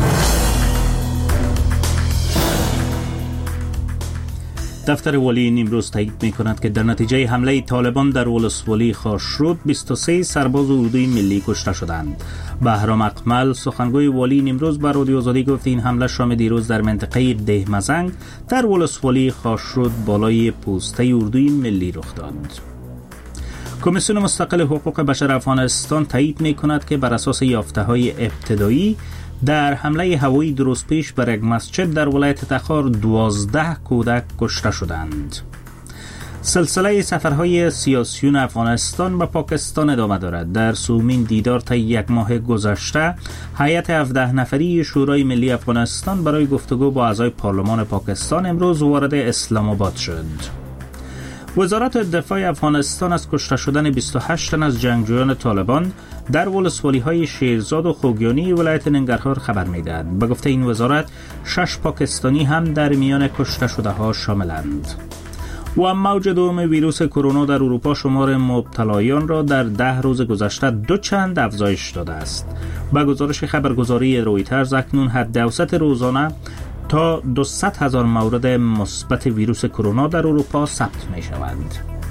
دفتر والی نیمروز تایید می کند که در نتیجه حمله طالبان در ولسوالی خاشرود بیست و سه سرباز اردوی ملی کشته شدند. بهرام اکمل سخنگوی والی نیمروز به رادیو آزادی گفت این حمله شام دیروز در منطقه ده مزنگ در ولسوالی خاشرود بالای پوسته اردوی ملی رخ داد. کمیسیون مستقل حقوق بشر افغانستان تایید می کند که بر اساس یافته‌های ابتدایی در حمله هوایی درست پیش بر یک مسجد در ولایت تخار دوازده کودک کشته شدند. سلسله سفرهای سیاسیون افغانستان به پاکستان ادامه دارد. در سومین دیدار طی یک ماه گذشته هیئت هفده نفری شورای ملی افغانستان برای گفتگو با اعضای پارلمان پاکستان امروز وارد اسلام آباد شد. وزارت دفاع افغانستان از کشته شدن بیست و هشت تن از جنگجویان طالبان در ولسوالی‌های شیرزاد و خوگیانی ولایت ننگرهار خبر می‌دهد. به گفته این وزارت شش پاکستانی هم در میان کشته شده‌ها شاملند. و موج دوم ویروس کرونا در اروپا شمار مبتلایان را در ده روز گذشته دو چند افزایش داده است. با گزارش خبرگزاری رویترز اکنون حد اوسط روزانه تا دویست هزار مورد مثبت ویروس کرونا در اروپا ثبت می شوند.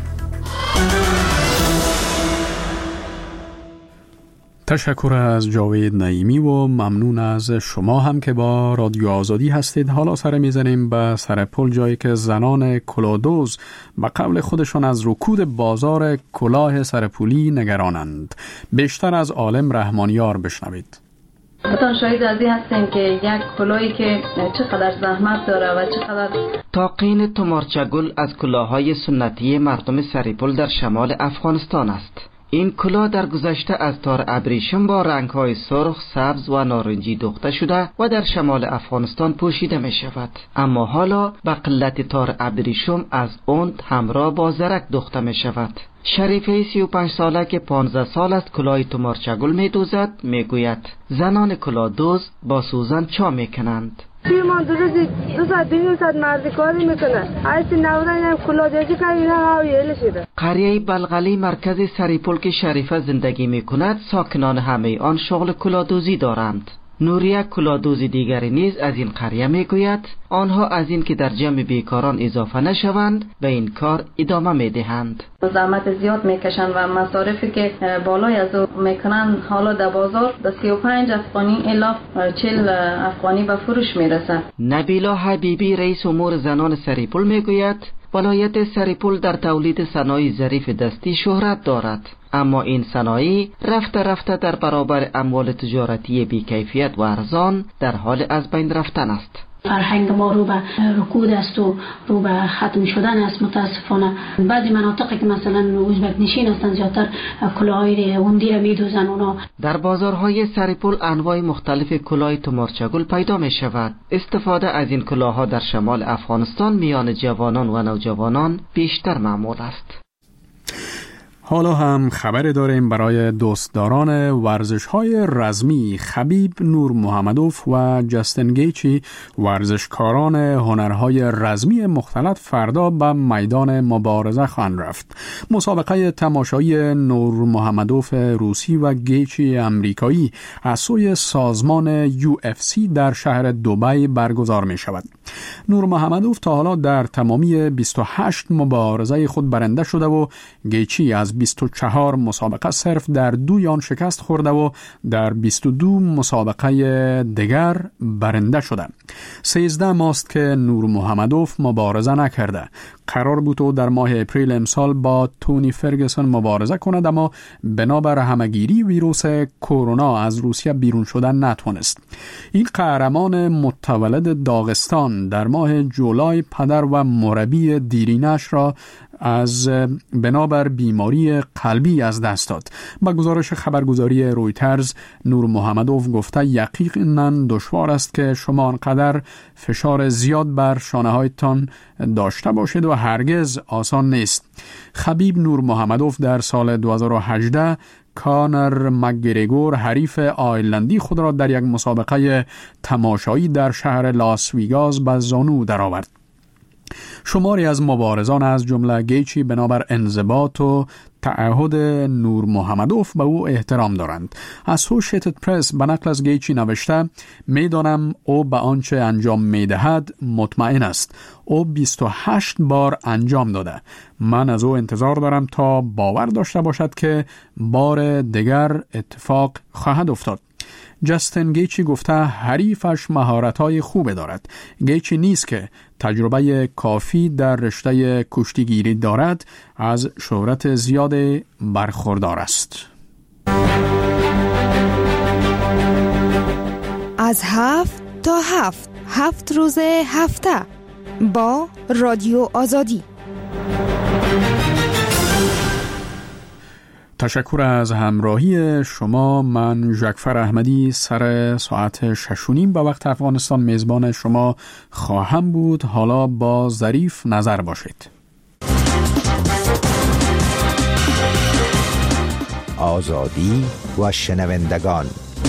تشکر از جاوید نعیمی و ممنون از شما هم که با رادیو آزادی هستید. حالا سر میزنیم به سر پل، جایی که زنان کلادوز به قول خودشان از رکود بازار کلاه سرپولی نگرانند. بیشتر از عالم رحمانیار بشنوید. بطور شاهد از این هستیم که یک کلاهی که چقدر زحمت داره و چقدر تاقین تومارچگل از کلاه‌های سنتی مردم سریپل در شمال افغانستان است. این کلاه در گذشته از تار ابریشم با رنگ‌های سرخ، سبز و نارنجی دوخته شده و در شمال افغانستان پوشیده می شود. اما حالا به قلت تار ابریشم از اوند همراه با زرک دوخته می شود. شریفه سی و پنج ساله که پانزده سال است کلاه تومارچگل می دوزد می گوید زنان کلاه دوز با سوزن چا می کنند. ما دو روز دو ساعت دو ساعت مرد کاری میکنه. هرچی نورن کلاه دوزی که اینا هاویل شده. قریه بلغلی مرکز سریپل که شریفه زندگی می کند ساکنان همه آن شغل کلاه دوزی دارند. نوریه کلادوزی دیگری نیز از این قریه می گوید آنها از این که در جمع بیکاران اضافه نشوند به این کار ادامه می دهند. زحمت زیاد میکشند و مصارفی که بالای از او میکنند حالا در بازار به سی و پنج افغانی الا چهل افغانی به فروش میرسه. نبیلا حبیبی رئیس امور زنان سریپل می گوید ولایت سریپل در تولید صنایع ظریف دستی شهرت دارد، اما این صنایع رفته رفته در برابر اموال تجارتی بیکیفیت و ارزان در حال از بین رفتن است. فرهنگ ما رو به رکود است و رو به ختم شدن است متاسفانه. بعضی مناطقی که مثلا ازبک نشین هستند زیادتر کلاه‌های اوندی را میدوزن اونا. در بازارهای سریپل انواع مختلف کلاه تومارچگل پیدا می شود. استفاده از این کلاه‌ها در شمال افغانستان میان جوانان و نوجوانان بیشتر معمول است. حالا هم خبر داریم برای دوستداران ورزش‌های رزمی. خبیب نور محمدوف و جستن گیچی ورزشکاران هنرهای رزمی مختلف فردا به میدان مبارزه خواهند رفت. مسابقه تماشایی نور محمدوف روسی و گیچی امریکایی از سوی سازمان یو اف سی در شهر دبی برگزار می شود. نور محمدوف تا حالا در تمامی بیست و هشت مبارزه خود برنده شده و گیچی از از بیست و چهار مسابقه صرف در دوی آن شکست خورده و در بیست و دو مسابقه دیگر برنده شده. سیزده ماست که نور محمدوف مبارزه نکرده. قرار بود او در ماه اپریل امسال با تونی فرگسون مبارزه کند، اما بنابر همگیری ویروس کرونا از روسیه بیرون شدن نتوانست. این قهرمان متولد داغستان در ماه جولای پدر و مربی دیرینش را از بنابر بیماری قلبی از دست داد. با گزارش خبرگزاری رویترز، نور محمدوف گفته یقینا دشوار است که شما آنقدر فشار زیاد بر شانه‌هایتان داشته باشید و هرگز آسان نیست. خبیب نور محمدوف در سال دو هزار و هجده کانر مکگریگور حریف آیرلندی خود را در یک مسابقه تماشایی در شهر لاس ویگاس به زانو درآورد. شماری از مبارزان از جمله گیچی بنابر انضباط و تعهد نور محمدوف به او احترام دارند. اسوشیتد پرس به نقل از گیچی نوشته: میدانم او به آنچه انجام میدهد مطمئن است. او بیست و هشت بار انجام داده. من از او انتظار دارم تا باور داشته باشد که بار دیگر اتفاق خواهد افتاد. جستن گیچی گفته حریفش مهارت‌های خوبی دارد. گیچی نیست که تجربه کافی در رشته کشتیگیری دارد، از شهرت زیاد برخوردار است. از هفت تا هفت هفت روز هفته با رادیو آزادی. تشکر از همراهی شما. من ژکفر احمدی سر ساعت شش و نیم به وقت افغانستان میزبان شما خواهم بود. حالا با ظریف نظر باشید. آزادی و شنوندگان.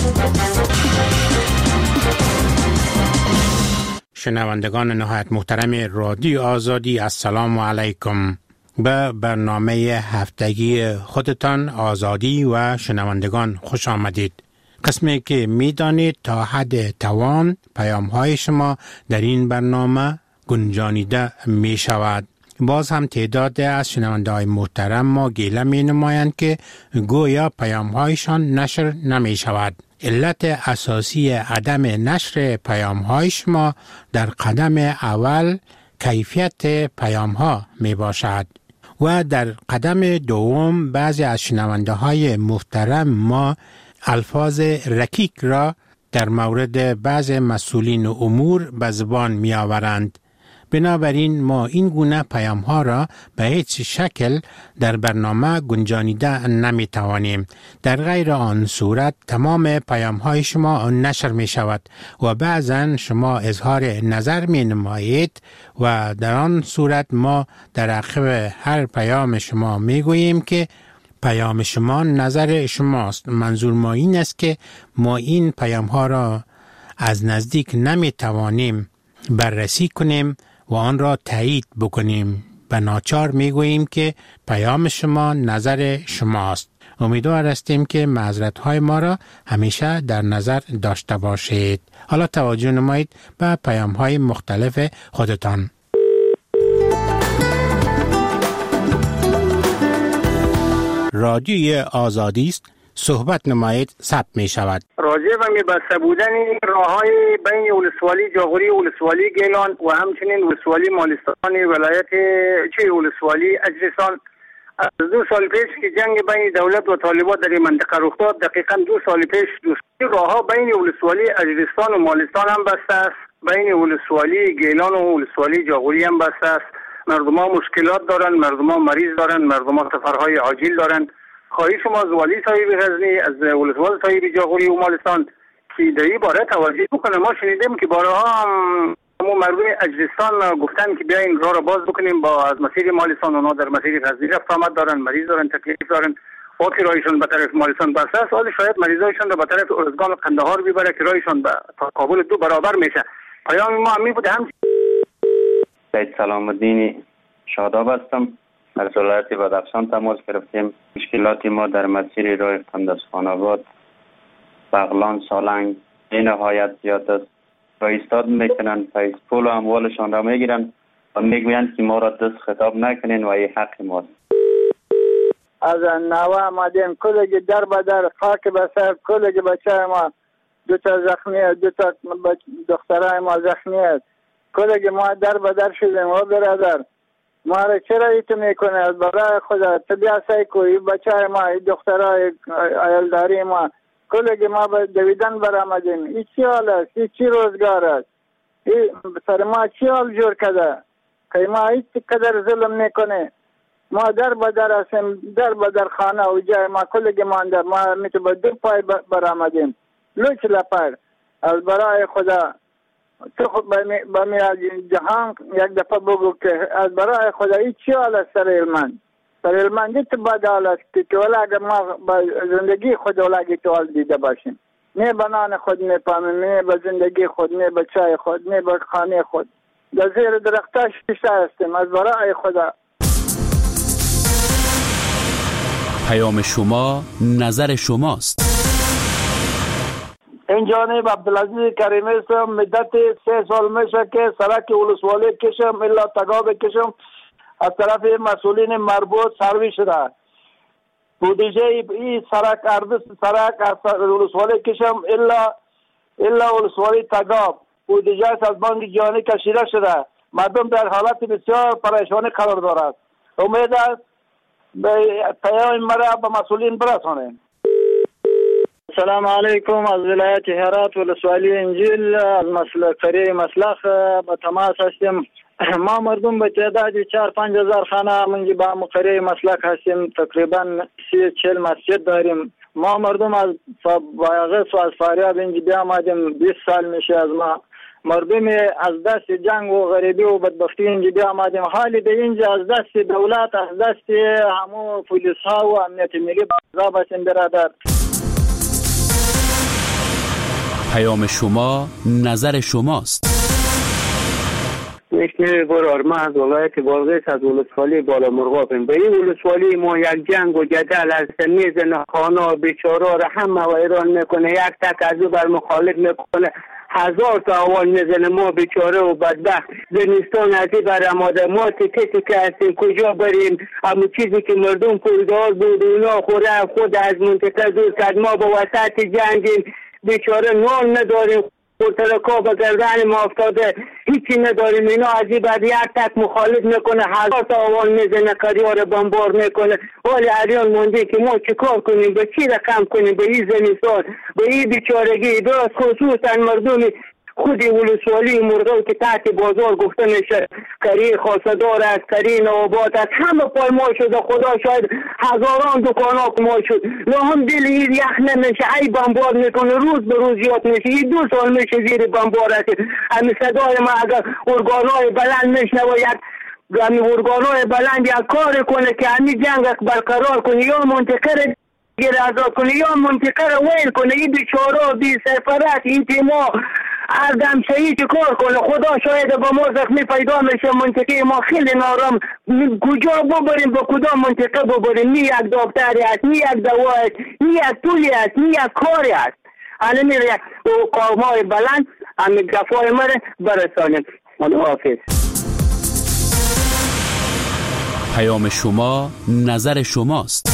شنوندگان نهایت محترم رادیو آزادی، السلام علیکم. به برنامه هفتگی خودتان آزادی و شنوندگان خوش آمدید. قسمی که می دانید تا حد توان پیام های شما در این برنامه گنجانیده می شود. باز هم تعداد از شنونده های محترم ما گیله می نمایند که گویا پیام هایشان نشر نمی شود. علت اساسی عدم نشر پیام های شما در قدم اول کیفیت پیام ها می باشد و در قدم دوم بعضی از شنونده های محترم ما الفاظ رکیک را در مورد بعض مسئولین امور به زبان می آورند. بنابراین ما این گونه پیام ها را به هیچ شکل در برنامه گنجانیده نمی توانیم. در غیر آن صورت تمام پیام های شما نشر می شود و بعضا شما اظهار نظر می نمایید و در آن صورت ما در عقب هر پیام شما می گوییم که پیام شما نظر شماست. منظور ما این است که ما این پیام ها را از نزدیک نمی توانیم بررسی کنیم و آن را تایید بکنیم. به ناچار می گوییم که پیام شما نظر شماست. امیدوار هستیم که معذرت های ما را همیشه در نظر داشته باشید. حالا توجه نمایید به پیام های مختلف خودتان. رادیوی آزادی است. صحبت نمایید ثبت می شود. راجع به بسته بودن راههای بین ولسوالی جاغوری، ولسوالی گیلان و همچنین ولسوالی مالستان ولایت چه ولسوالی اجرستان، از دو سال پیش که جنگ بین دولت و طالبان در این منطقه رخ داد، دقیقاً دو سال پیش دوستی راهها بین ولسوالی اجرستان و مالستان هم بسته است، بین ولسوالی گیلان و ولسوالی جاغوری هم بسته است. مردم ها مشکلات دارن، مردم ها مریض دارن، مردم ها سفرهای عاجل دارن. خواهی شما از والی صاحب غزنی، از ولسوالی صاحب جاغوری و مالستان که در این باره توجه بکنه. ما شنیدیم که بارها هم مردم اجرستان گفتن که بیاین راه را باز بکنیم با از مسیر مالستان. اونا در مسیر غزنی رفت آمد دارن، مریض دارن، تکلیف دارن. وقتی راهشون به طرف مالستان بسته است، حالا شاید مریضایشون را به طرف ارزگان و قندهار ببره که راهشون به کابل دو برابر میشه. پیام ما همین بوده. هم سید سلام الدین شاداب هستم. از ولایت بدخشان تماس گرفتیم. مشکلات ما در مسیر راه قندزخان آباد، بغلان، سالنگ به نهایت زیاد است. را ایستاد میکنن، پیس پول و اموالشان را میگیرن و میگویند که ما را دست خطاب نکنین و این حق ماست. از نوه آمدیم کلگی در بدر خاک بسر کلگی بچه ما دو تا زخمی است دو تا دخترای ما زخمی است کلگی ما در بدر شدیم و برادر ما را چرا ایتو میکنه از برای خدا طبیعت سعی کوی بچه ما دخترای ایالداری ما کلگی ما به دویدن برآمدیم این چی حال است این چی روزگار است این سر ما چی حال جور کرده که ما هیچ قدر ظلم میکنه ما در بدر هستیم در بدر خانه و جای ما کلگی مانده ما میتو به دو پای برآمدیم لوچ لپر از برای خدا تو خود به می جهان یک دفعه بگو که از برای خدا این چی حال است سر علمان سر علمان دیت بد حال است که ولی اگر ما به زندگی خود ولی تو حال دیده باشیم نه به نان خود میپامیم نه به زندگی خود نه به چای خود نه به خانه خود در زیر درختاش پیشته هستیم از برای خدا. پیام شما نظر شماست. این جانب عبدالعزیز کریمی هستم. مدت سه سال میشه که سرک ولسوالی کشم الا تگاب کشم از طرف مسئولین مربوط سروی شده. بودجه این سرک ارد سرک از ولسوالی کشم الا الا ولسوالی تگاب بودجه از بانک جهانی کشیده شده. مردم در حالت بسیار پریشانی قرار دارد. امید است به پیام مرا به مسئولین برسانند. السلام علیکم از ولایت هرات ولسوالی انجیل از مسلک فری مسلخ به تماس هستیم. ما مردم به تعداد چهار پنج هزار خانه منجی با مقری مسلک هستیم. تقریبا سی چل مسجد داریم. ما مردم از بایغس و از فاریاب اینجا بیا آمدیم. بیست سال میشه از ما مردم از دست جنگ و غریبی و بدبختی اینجا بیا آمدیم. حالی به اینجا از دست دولت از دست همو پولیس ها و امنیت ملی عذاب هستیم برادر. پیام شما نظر شماست. نشنه برار ما از ولایت بادغیس از ولسوالی بالا مرغابیم. به این ولسوالی ما یک جنگ و جدل از میزن خانه بیچاره را همه و ایران میکنه. یک تک از او بر مخالف میکنه. هزار تا اول میزنه ما بیچاره و بدبخت زمستان ازی بر اماده ما تیکه تیکه هستیم کجا بریم. همون چیزی که مردم پولدار بود اونا خوره خود از منطقه دور کرد. ما با وسط جنگیم بیچاره نان نداریم. پرتلکا به گردن ما افتاده هیچی نداریم. اینا ازی بعد یک تک مخالف میکنه هزار تا آوان میزنه قریار بمبار میکنه. ولی اریان مونده که ما چیکار کنیم به چی رقم کنیم به این زمستان به این بیچارگی. درست خصوصا مردم خودی ولسوالی مرغو که تحت بازار گفته میشه کری خاصدار است کری نوابات است همه پای ما شده. خدا شاید هزاران دکان ها ما شد نه هم دل این یخ نمیشه. ای بمبار میکنه روز به روز زیاد میشه. این دو سال میشه زیر بمبار است. همین صدای ما اگر ارگانهای بلند میشنه و یک همین ارگانهای بلند یک کار کنه که همین جنگ برقرار کنه یا منطقه را گیر ازاد کنه یا منطقه را ویل کنه. این بیچاره بی سفارت این تیما اردم شهید کار کنه. خدا شاید با ما زخمی پیدا میشه. منطقه ما خیلی نارم کجا ببریم به کدام منطقه ببریم. نی یک دکتری است نی یک دوا است نی یک پولی است نی یک کاری است. حالا میره یک قومای بلند همین گفای مره برسانیم. حافظ. پیام شما نظر شماست.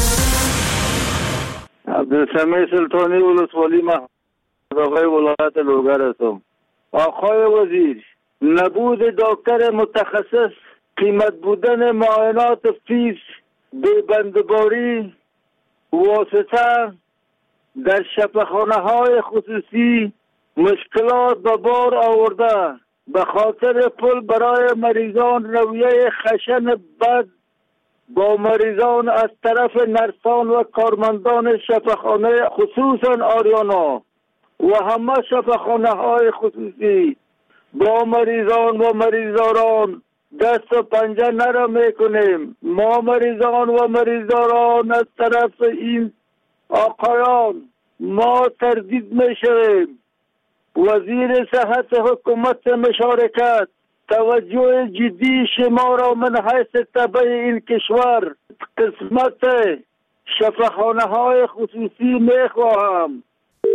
عبدالسمیع سلطانی ولسوالی ما آقای ولایت لوگر هستم. آقای وزیر نبود دکتر متخصص قیمت بودن معاینات فیس بندباری واسطه در شفاخانه های خصوصی مشکلات به بار آورده. به خاطر پول برای مریضان رویه خشن بد با مریضان از طرف نرسان و کارمندان شفاخانه خصوصا آریانا و همه شفاخانه های خصوصی با مریضان و مریضداران دست و پنجه نرم میکنیم. ما مریضان و مریضداران از طرف این آقایان ما تردید میشویم. وزیر صحت حکومت مشارکت توجه جدی شما را من حیث تبع این کشور قسمت شفاخانه های خصوصی میخواهم.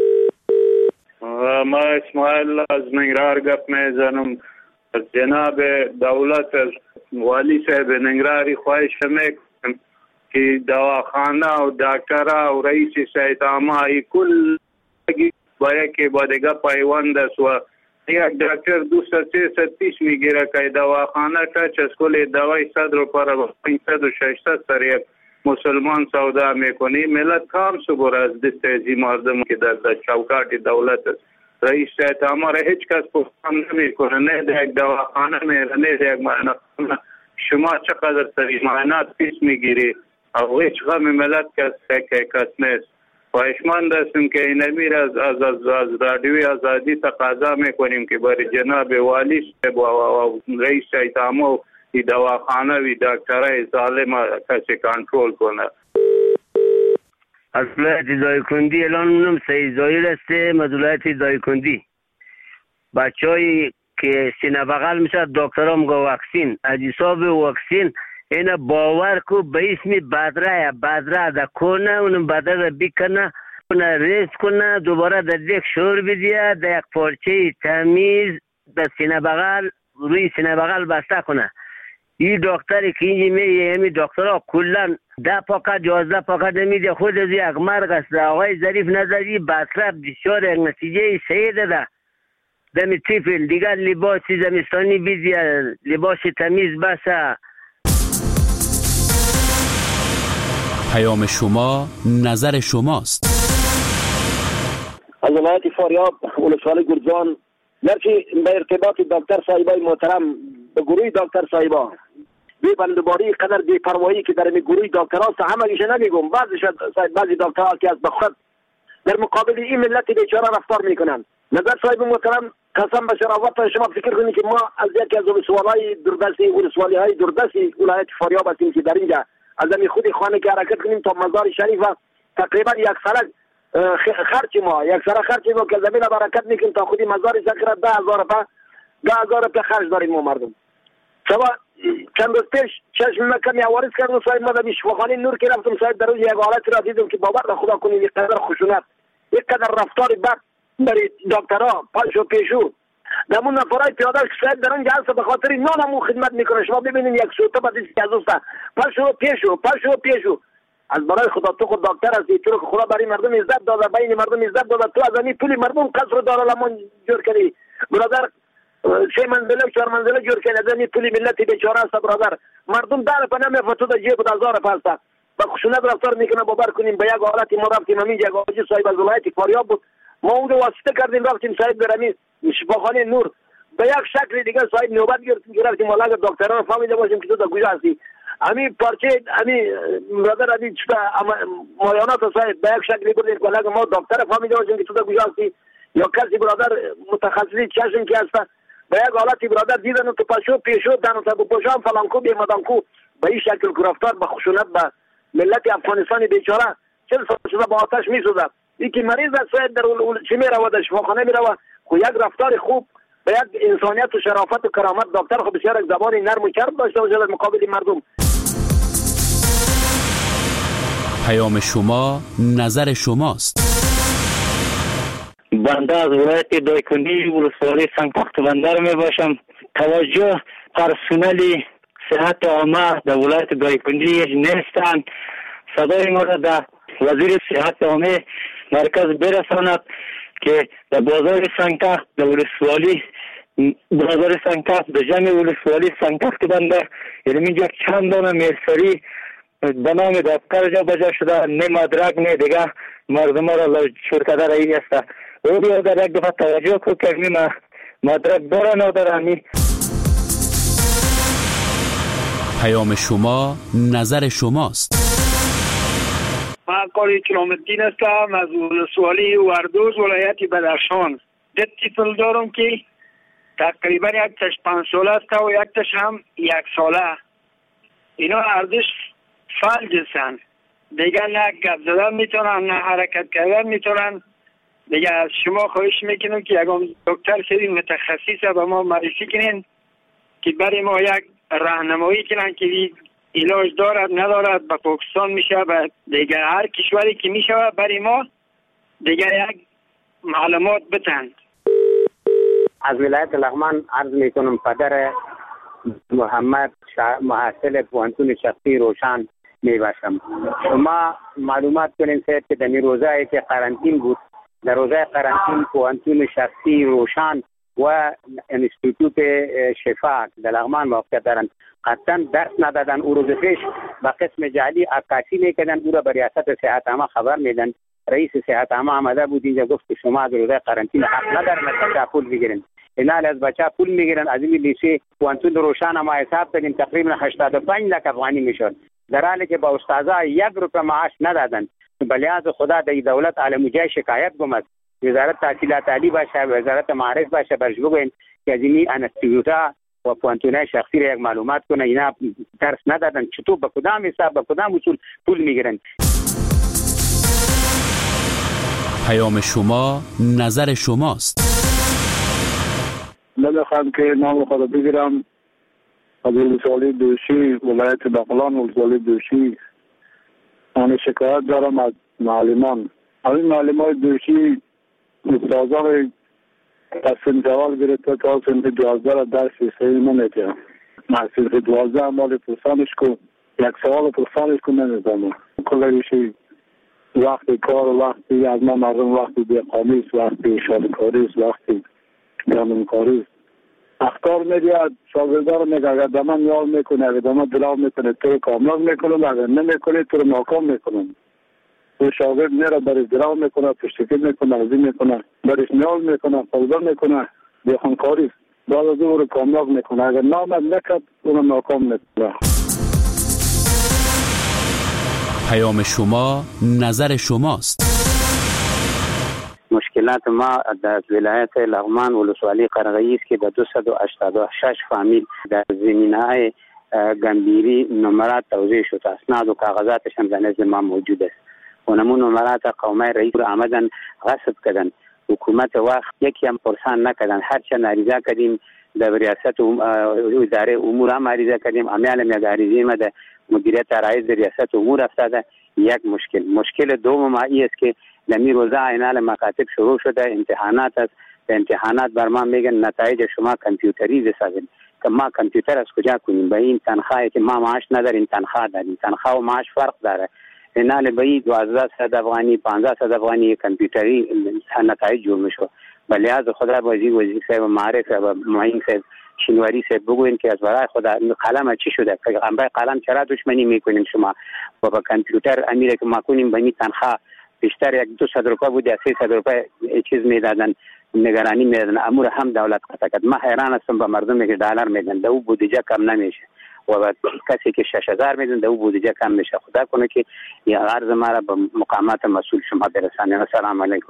ما اسماعیل از ننگرهار گپ میزنم. از جناب دولت از والی صاحب ننگرهاری خواهش میکنم که دواخانه و دکترها و رئیس سایتاما کل با یکی با دیگه پیوند است و یک دکتر دویست سیصد پیش میگیره که دواخانه که از کل دوای صد رو پر پانصد و ششصد سر یک مسلمان سودا میکنی. ملت کام سبور از دست ازی مردم که در چوکات دولت است. رئیس سایتاما را هیچ کس پرسان نمیکنه، نه در یک دواخانه میره نه در یک معاینه. شما چقدر سری معاینات پیش میگیری او هیچ غم ملت کس کس نیست. خواهشمند هستیم که این امیر از از از, از رادیوی آزادی تقاضا میکنیم که برای جناب والی و, و رئیس سایتاما و دواخانه و دکترای ظالم کسی کنترل کنه. از ولایت دایکندی اعلان منم سعید ظاهر است. از ولایت دایکندی بچه هایی که سینه بغل میشه دکترها میگه واکسین از حساب واکسین اینا باور کو به اسم بدره بدره ده کنه اونم بدره بکنه اونه ریز کنه دوباره در دیک شور بدیه در یک پارچه تمیز در سینه بغل روی سینه بغل بسته کنه. این دکتری که اینجا میگه همی دکترها کلن ده پاکت یازده پاکت نمیده خود از یک مرگ است. آقای ظریف نظری بطرف بسیار یک نتیجه سعی داده دمی تیفل دیگر لباسی زمستانی بیدیه لباس تمیز بسه. پیام شما نظر شماست. از ولایت فاریاب ولسوالی گرجان مرچی به ارتباط دکتر صاحبای محترم به گروه دکتر صاحبا بی بندباری قدر بی پروایی که در می گروه دکترها است همه ایشه نمیگم بعضی بعضی دکترها که از بخود در مقابل این ملت بیچاره رفتار میکنن. نظر صاحب محترم قسم به شرافت شما فکر کنید که ما از یکی از ولسوالای دردستی ولسوالی های دردستی ولایت فاریاب هستیم که در اینجا از این خودی خانه که حرکت کنیم تا مزار شریف تقریبا یک سرک خرچ ما یک سرک خرچ ما که زمین حرکت میکنیم تا خودی مزار سکر ده هزار روپیه ده هزار روپیه خرج داریم ما مردم. شما چند روز پیش چشم مکمی عوارض کردم صاحب ما در شفاخانه نور که رفتم صاحب در روز یک حالت را دیدم که باور خدا کنید یک قدر خشونت یک قدر رفتار بد برای دکترها پشو پیشو نمون نفرای پیاده شاید در آنجا هست به خاطر نان همون خدمت میکنه. شما ببینید یک سوتا بعد از اوستا پشو پیشو پشو پیشو از برای خدا تو خود دکتر هستی تو که خدا برای مردم عزت داده بین مردم عزت داده تو از این پولی مردم قصر دارالمان جور کردی برادر سه منزله چهار منزله جور کردی از این پولی ملت بیچاره است برادر مردم در پناه میفتو در جیب در هزار پاستا با خشونت رفتار میکنه. باور کنیم به یک حالتی ما رفتیم همین یک آقای صاحب از ولایت فاریاب بود ما اون رو واسطه کردیم رفتیم صاحب برمی شفاخانه نور به یک شکل دیگه صاحب نوبت گرفتیم والا دکتران فهمیده باشیم که تو در کجا هستی همین پارچه همین برادر همین چطور مایانات صاحب به یک شکلی بردیم والا ما دکتر فهمیده باشیم که تو در کجا هستی یا کسی برادر متخصصی چشم که هست به یک حالتی برادر دیدن تو پشو پیشو دانو تا بپوشان فلانکو بی مدانکو به این شکل رفتار به خشونت به ملت افغانستان بیچاره چل سال شده با آتش میسوزه. یکی مریض است صاحب در چی میره در شفاخانه میره خو یک رفتار خوب به یک انسانیت و شرافت و کرامت دکتر خو بسیار یک زبان نرم و چرب داشته باشه در مقابل مردم. پیام شما نظر شماست. بنده از ولایت دایکندی ولسوالی سنگتخت بندر می باشم. توجه پرسنل صحت عامه در ولایت دایکندی نیستند. صدای ما را در وزیر صحت عامه مرکز برساند که در بازار سنگتخت در ولسوالی بازار سنگتخت در جمع ولسوالی سنگتخت بندر یعنی اینجا چند دانه مرسری به نام دکتر جا بجا شده نه مدرک نه دیگه مردم را شرکت رایی است. او بیا در یک دفعه توجه کو که می مدرک داره نداره همی. پیام شما نظر شماست. من قاری کرامالدین هستم از ولسوالی وردوز ولایت بدخشان. ده تیفل دارم که تقریبا یک تش پنج ساله است و یک تش هم یک ساله. اینا اردش فلج هستن دیگه نه گپ زدن میتونن نه حرکت کردن میتونن. دیگه از شما خواهش میکنم که یکم دکتر سری متخصص به ما معرفی کنین که برای ما یک راهنمایی کنن که علاج دارد ندارد به پاکستان میشه و دیگه هر کشوری که میشه برای ما دیگه یک معلومات بتند. از ولایت لغمان عرض میکنم پدر محمد محصل پوهنتون شخصی روشن میباشم. شما معلومات کنین که در روزایی که قرنطین بود، در روزای قرنطین پوهنتون شخصی روشن و انستیتوت شفا در لغمان موقعیت دارند، قطعا درس ندادن. او روز پیش با قسم جعلی عکاسی میکردن، او را به ریاست صحت عامه خبر میدن. رئیس صحت عامه آمده بود اینجا گفت شما در روزای قرنطین حق ندارین از پول بگیرین. اینا از بچه پول میگیرن. از این لیسه پوهنتون روشن ما حساب کردیم تقریبا هشتاد و پنج لک افغانی میشد، در حالی که با استادا یک روپیه معاش ندادن. بلیاز خدا در دولت عالم جای شکایت گمد، وزارت تحصیلات عالی باشه، وزارت معارف باشه، برش بگوین که از این انستیتوتا و پوهنتونای شخصی را یک معلومات کنه اینا درس ندادن، چطور به کدام حساب به کدام اصول پول میگیرن. پیام شما نظر شماست. نمیخوام که نام خود بگیرم. از ولسوالی دوشی ولایت بغلان ولسوالی دوشی من شکایت دارم از معلمان. از این معلمان دوشی استادان از سنف اول گرفته تا سنف دوازده را درس صحیح نمیده. از سنف دوازده مال پرسانش کن یک سوال پرسانش کن نمیدانم. کلایشی وقتی کار وقتی از ما مردم وقتی بیقامی است، وقتی شادکاری است، وقتی گندمکاری است. اختار میدید شاگردان رو میگه اگر دما نیال میکنه، اگر دما دلاو میکنه تو رو کامل میکنم، اگر نمیکنه تو رو ناکام میکنم. تو شاگرد میره برای دلاو میکنه، پشتکی میکنه، ازی میکنه، برش نیال میکنه، فلبر میکنه، بیخونکاری است. بعد از او رو کامل میکنه، اگر نامد نکد اونو ناکام میکنه. پیام شما نظر شماست. مشکلات ما در ولایت لغمان ولسوالی قرغی است که در دویست و هشتاد و شش فامیل در زمینه‌های گمبیری نمرات توزیع شده، اسناد و کاغذاتش هم در نزد ما موجود است. اونمون نمرات قومه رئیس رو آمدن غصب کردن، حکومت وقت یکی هم پرسان نکردن. هرچند عریضه کردیم در ریاست اداره امور هم عریضه کردیم، امیال هم یک عریضه ما در مدیریت رئیس ریاست امور افتاده. یک مشکل مشکل دوم ما این است که لمی روزه اینال مکاتب شروع شده، امتحانات است. به امتحانات بر ما میگن نتایج شما کامپیوتری بسازید که ما کامپیوتر از کجا کنیم؟ به این تنخواهی که ما معاش نداریم تنخواه داریم، تنخواه و معاش فرق داره. اینال به این دوازده صد افغانی پانزده صد افغانی کامپیوتری نتایج جور میشه. ولی از خدا بازی وزیر صاحب معارف و معین صاحب شینواری صاحب بگوین که از برای خدا قلم چی شده؟ پیغمبر قلم چرا دشمنی میکنین شما؟ و با کامپیوتر امیره که ما کنیم به این تنخواه بیشتر یک دو صد روپیه بود یا سه صد روپیه چیز میدادن، نگرانی میدادن. امور هم دولت قطع کرد. ما حیران هستم به مردمی که دلار میدن، دو بودجه کم نمیشه و بعد کسی که شش هزار میدن دو بودجه کم میشه. خدا کنه که یا عرض ما را به مقامات مسئول شما برسانید. السلام علیکم.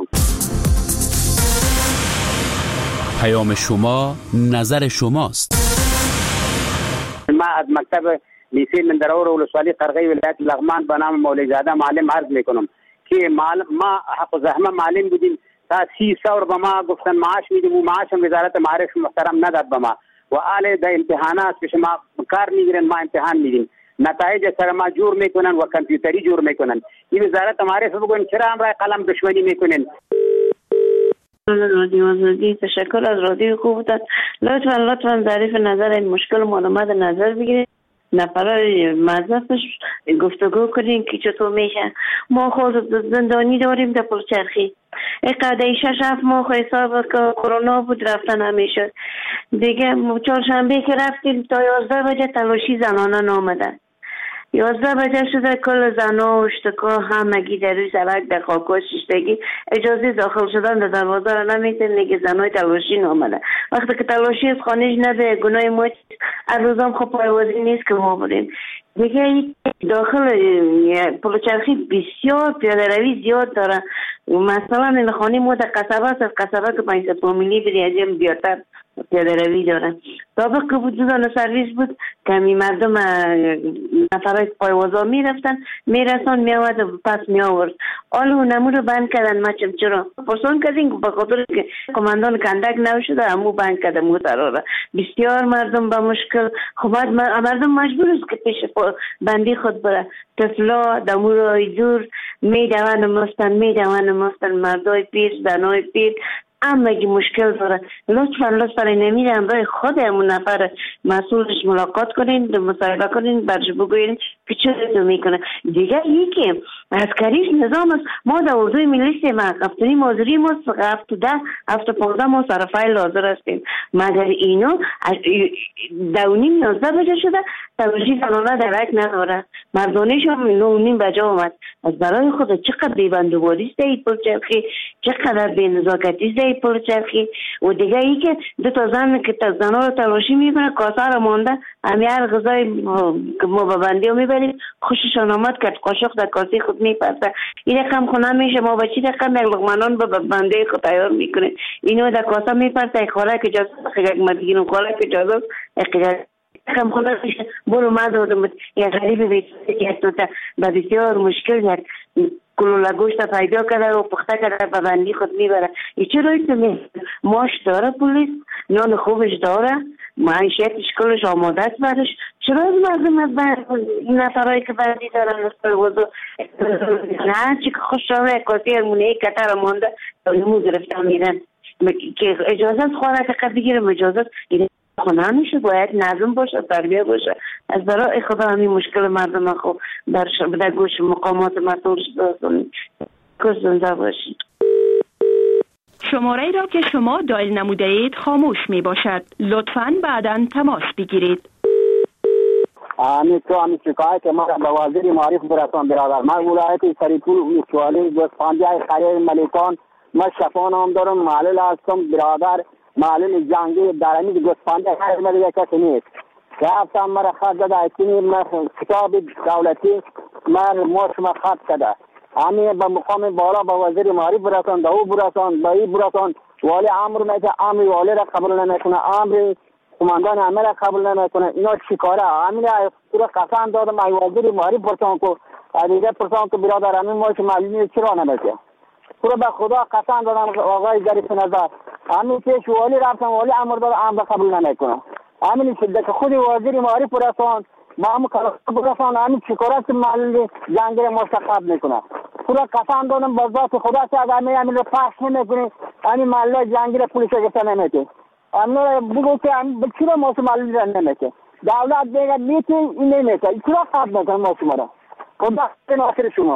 پیام شما نظر شماست. ما از مکتب لیسه مندرور ولسوالی قرغی ولایت لغمان به نام مولوی زاده معلم عرض میکنم که ما حق و زحمه معلم بودیم تا سی سور به ما گفتن معاش میدیم و معاش هم وزارت معارف محترم نداد به ما و آل در امتحانات که شما کار میگیرن ما امتحان میدیم، نتایج سر ما جور میکنن و کامپیوتری جور میکنن. این وزارت معارف بگوین چرا همراه قلم دشمنی میکنن؟ رادیو آزادی تشکر از رادیو خوب بود. لطفا لطفا ظریف نظر این مشکل معلومات نظر بگیرید، نفرای موظفش گفتگو کنیم که چطور میشه. ما خود زندانی داریم در پلچرخی، اقاده شش هفت ماه حساب که کرونا بود رفتن همیشه دیگه. چهارشنبه که رفتیم تا یازده بجه تلاشی زنانه نامدن، یازده بجه شده کل زنا و اشتکا همگی در روی سرک در خاکوش ششتگی اجازه داخل شدن در دروازه را نمیتن نگه زنای تلاشی نامده. وقتی که تلاشی از خانش نده گناه ما از روزام خب پایوازی نیست که ما بریم دیگه. داخل پلوچرخی بسیار پیاده روی زیاد داره. مثلا این خانه ما در قصبه است، از قصبه که پنج ست فامیلی بری از این بیارتر پیاده روی داره. سابق که بود دوزان سرویس بود کمی مردم نفرهای پایوازا می رفتن میرسان می آورد و پس می آورد. آل اونمو رو بند کردن. ما چم چرا پرسون کردیم به خاطر که کماندان کندک نوشده همو بند کرده موترا را. بسیار مردم با مشکل خب مردم مجبور است که پیش بندی خود بره. طفلا دمورای دور می دوان مستن می دوان مستن مردای پیر زنای پیر همگی مشکل داره. لطفا لطفا نمیره همراه خود همون نفر مسئولش ملاقات کنین، مصاحبه کنین، برش بگوین که چه تو میکنه. دیگه یکی عسکریش نظام است. ما در اردوی ملی ما هفتنی مازوری ما هفت ده هفت پانزده ما سرفایل حاضر هستیم، مگر اینو دونیم یازده بجه شده توجیه زنانه در حق نداره. مردانش هم نو نیم بجه آمد. از برای خود چقدر بیبندوباری است ای پلچرخی، چقدر بی نزاکتی است ای پلچرخی. و دیگه ای که دو تا زن که تا زنها رو تلاشی میکنه کاسه رو مانده همی هر غذای ما ببندی رو میبریم خوششان آمد که قاشق در کاسه خود میپرسه. این رقم خونه میشه ما بچی رقم یک لقمنان به بنده خود تیار میکنه اینو در کاسه میپرسه. یک خاله که جازه یک مدگین و خاله که جازه کم خونه میشه برو من دادم یک غریب بیسته که اصلا به بسیار مشکل یک کلولا گوشت پیدا کرده و پخته کرده به بندی خود میبره. ای چه روی تو میشه ماش داره پولیس، نان خوبش داره، معیشتش کلش آماده است برش. چرا از مردم از این نفرهایی که بندی دارن نسبت وضو نه چی که خوش داره کاسی هرمونه ای کتر مانده نمو گرفته میرن که اجازه از خواه که بگیرم اجازه خونه میشه باید نظم باشه تربیه باشه. از برای خدا همین مشکل مردم خوب در, در گوش مقامات مسئولش دارستونی کس زنده باشید. شماره را که شما دایل نموده اید خاموش می باشد. لطفاً بعداً تماس بگیرید. آمی تو آمی شکایت ما به وزیر معارف برسان برادر. من ولایت سریپور مشوالی گوسفندی خریر ملیکان ما شفا نام دارم معلل هستم برادر. معلوم جنگی درمی گوسفندی خریر ملیکان کسی نیست. رفتم مرا خط داده ایتینی من کتاب دولتی من موش ما خط کده. همین به مقام بالا به وزیر معارف برسان به او برسان به ای برسان والی امر میده امر والی را قبول نمیکنه امر قماندان امر را قبول نمیکنه. اینا چیکاره همین پورا قسم دادم ای وزیر معارف برسان کو دیگه پرسان که برادر همین موش معلومی چرا نمیشه پورا به خدا قسم دادم آقای ظریف نظر همین پیش والی رفتم والی امر داد امر قبول نمیکنه. همین شده که خود وزیر معارف برسان ما هم برسان همین چیکاره که معلومی جنگی را مستقب میکنه. پورا قسم دادم با ذات خدا که اگر می همین رو پخش نمیکنی همین محله جنگی را پولیس گرفته نمیکنی. همین رو بگو که همین چرا ما معلومی را نمیکنی دولت دیگه میتی این نمیکنی چرا قبل میکنی ما شما را. خدا ناصر شما.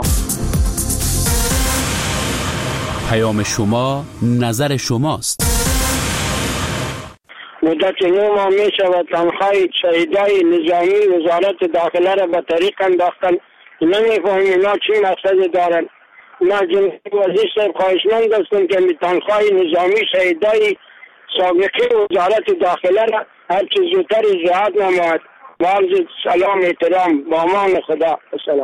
پیام شما نظر شماست. مدت نه ماه می شود تنخواه شهیدای نظامی وزارت داخله را به طریق انداختن. نمیفهمیم اینا چی مقصد دارن. ما جنبی وزیر صاحب خواهشمند هستم که تنخواه نظامی شهیدای سابقه وزارت داخله را هر چیز زودتر اجراعات نماید. عرض سلام احترام با امان خدا. السلام.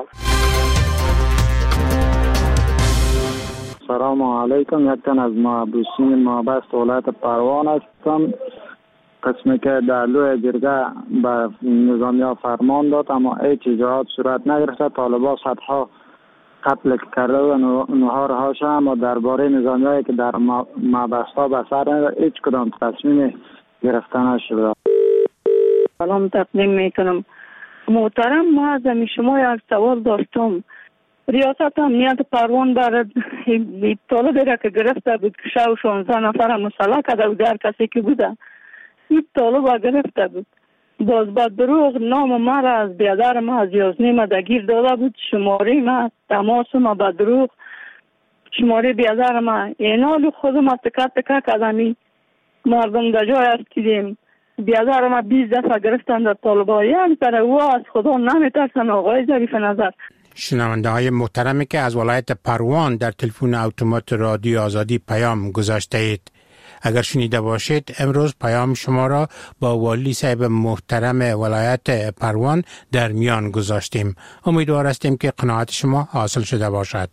سلام علیکم. یک تن از محبوسین مابست ولایت پروان هستم. قسمی که در لوی جرگه به نظامی ها فرمان داد اما هیچ اجراعات صورت نگرفته. طالبان صدها قتل کرده و نهار هاش اما درباره نظامی هایی که در مابست ها به سر نرده هیچ کدام تصمیم گرفته نشده. سلام تقدیم میکنم. محترم ما از شما یک سوال داشتم. ریاست امنیت پروان برای طالبی را که گرفته بود که شو شانزده نفر مسلح کرده بود در کسی که بوده این طالب را گرفته بود. باز با دروغ نام ما را از بیادر ما از یازنی ما دگیر داده بود. شماره ما تماس ما با دروغ شماره بیادر ما اینالو خود ما تکت تکت کدمی مردم در جای است کدیم بیادر ما بیست دفعه گرفتن در طالبا. یعنی پر او از خدا نمیترسن. آقای ظریف نظر شنونده های محترمی که از ولایت پروان در تلفن اتومات رادیو آزادی پیام گذاشته اید، اگر شنیده باشید امروز پیام شما را با والی صاحب محترم ولایت پروان در میان گذاشتیم. امیدوار هستیم که قناعت شما حاصل شده باشد.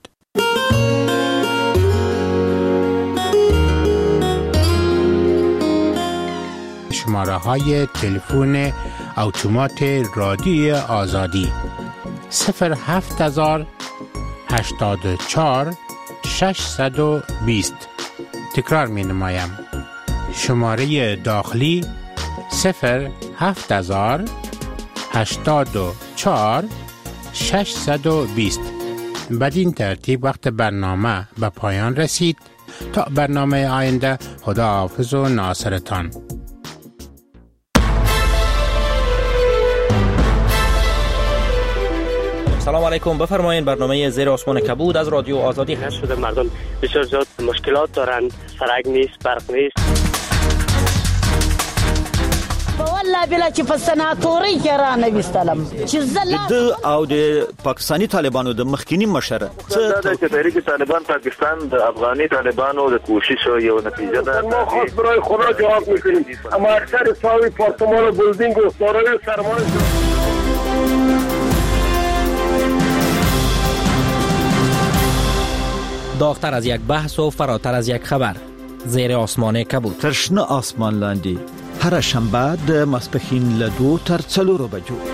شماره های تلفن اتومات رادیو آزادی صفر هفت هزار هشتاد و چهار ششصد و بیست. تکرار می نمایم. شماره داخلی صفر هفت هزار هشتاد و چهار ششصد و بیست. بدین ترتیب وقت برنامه به پایان رسید. تا برنامه آینده، خدا حافظ و ناصرتان. سلام علیکم، بفرمایید. برنامه زیر آسمان کبود از رادیو آزادی هست. شده مردم بسیار زیاد مشکلات دارند، سرک نیست، برق نیست. والله بلا چې په سناتوري کې را نه وستلم چې د او د پاکستانی طالبانو د مخکینی مشره څه د تحریک طالبان پاکستان د افغاني طالبانو د کوشش یو نتیجه ده. ما خاص برای خدا جواب میکنیم، اما اکثر ساوی پارتمان و بلدینگ و سارای سرمان داغتر از یک بحث و فراتر از یک خبر. زیر آسمان کبود، ترشنه آسمان لاندی، هر شنبه د ماسپښین له دو تر څلورو بجو.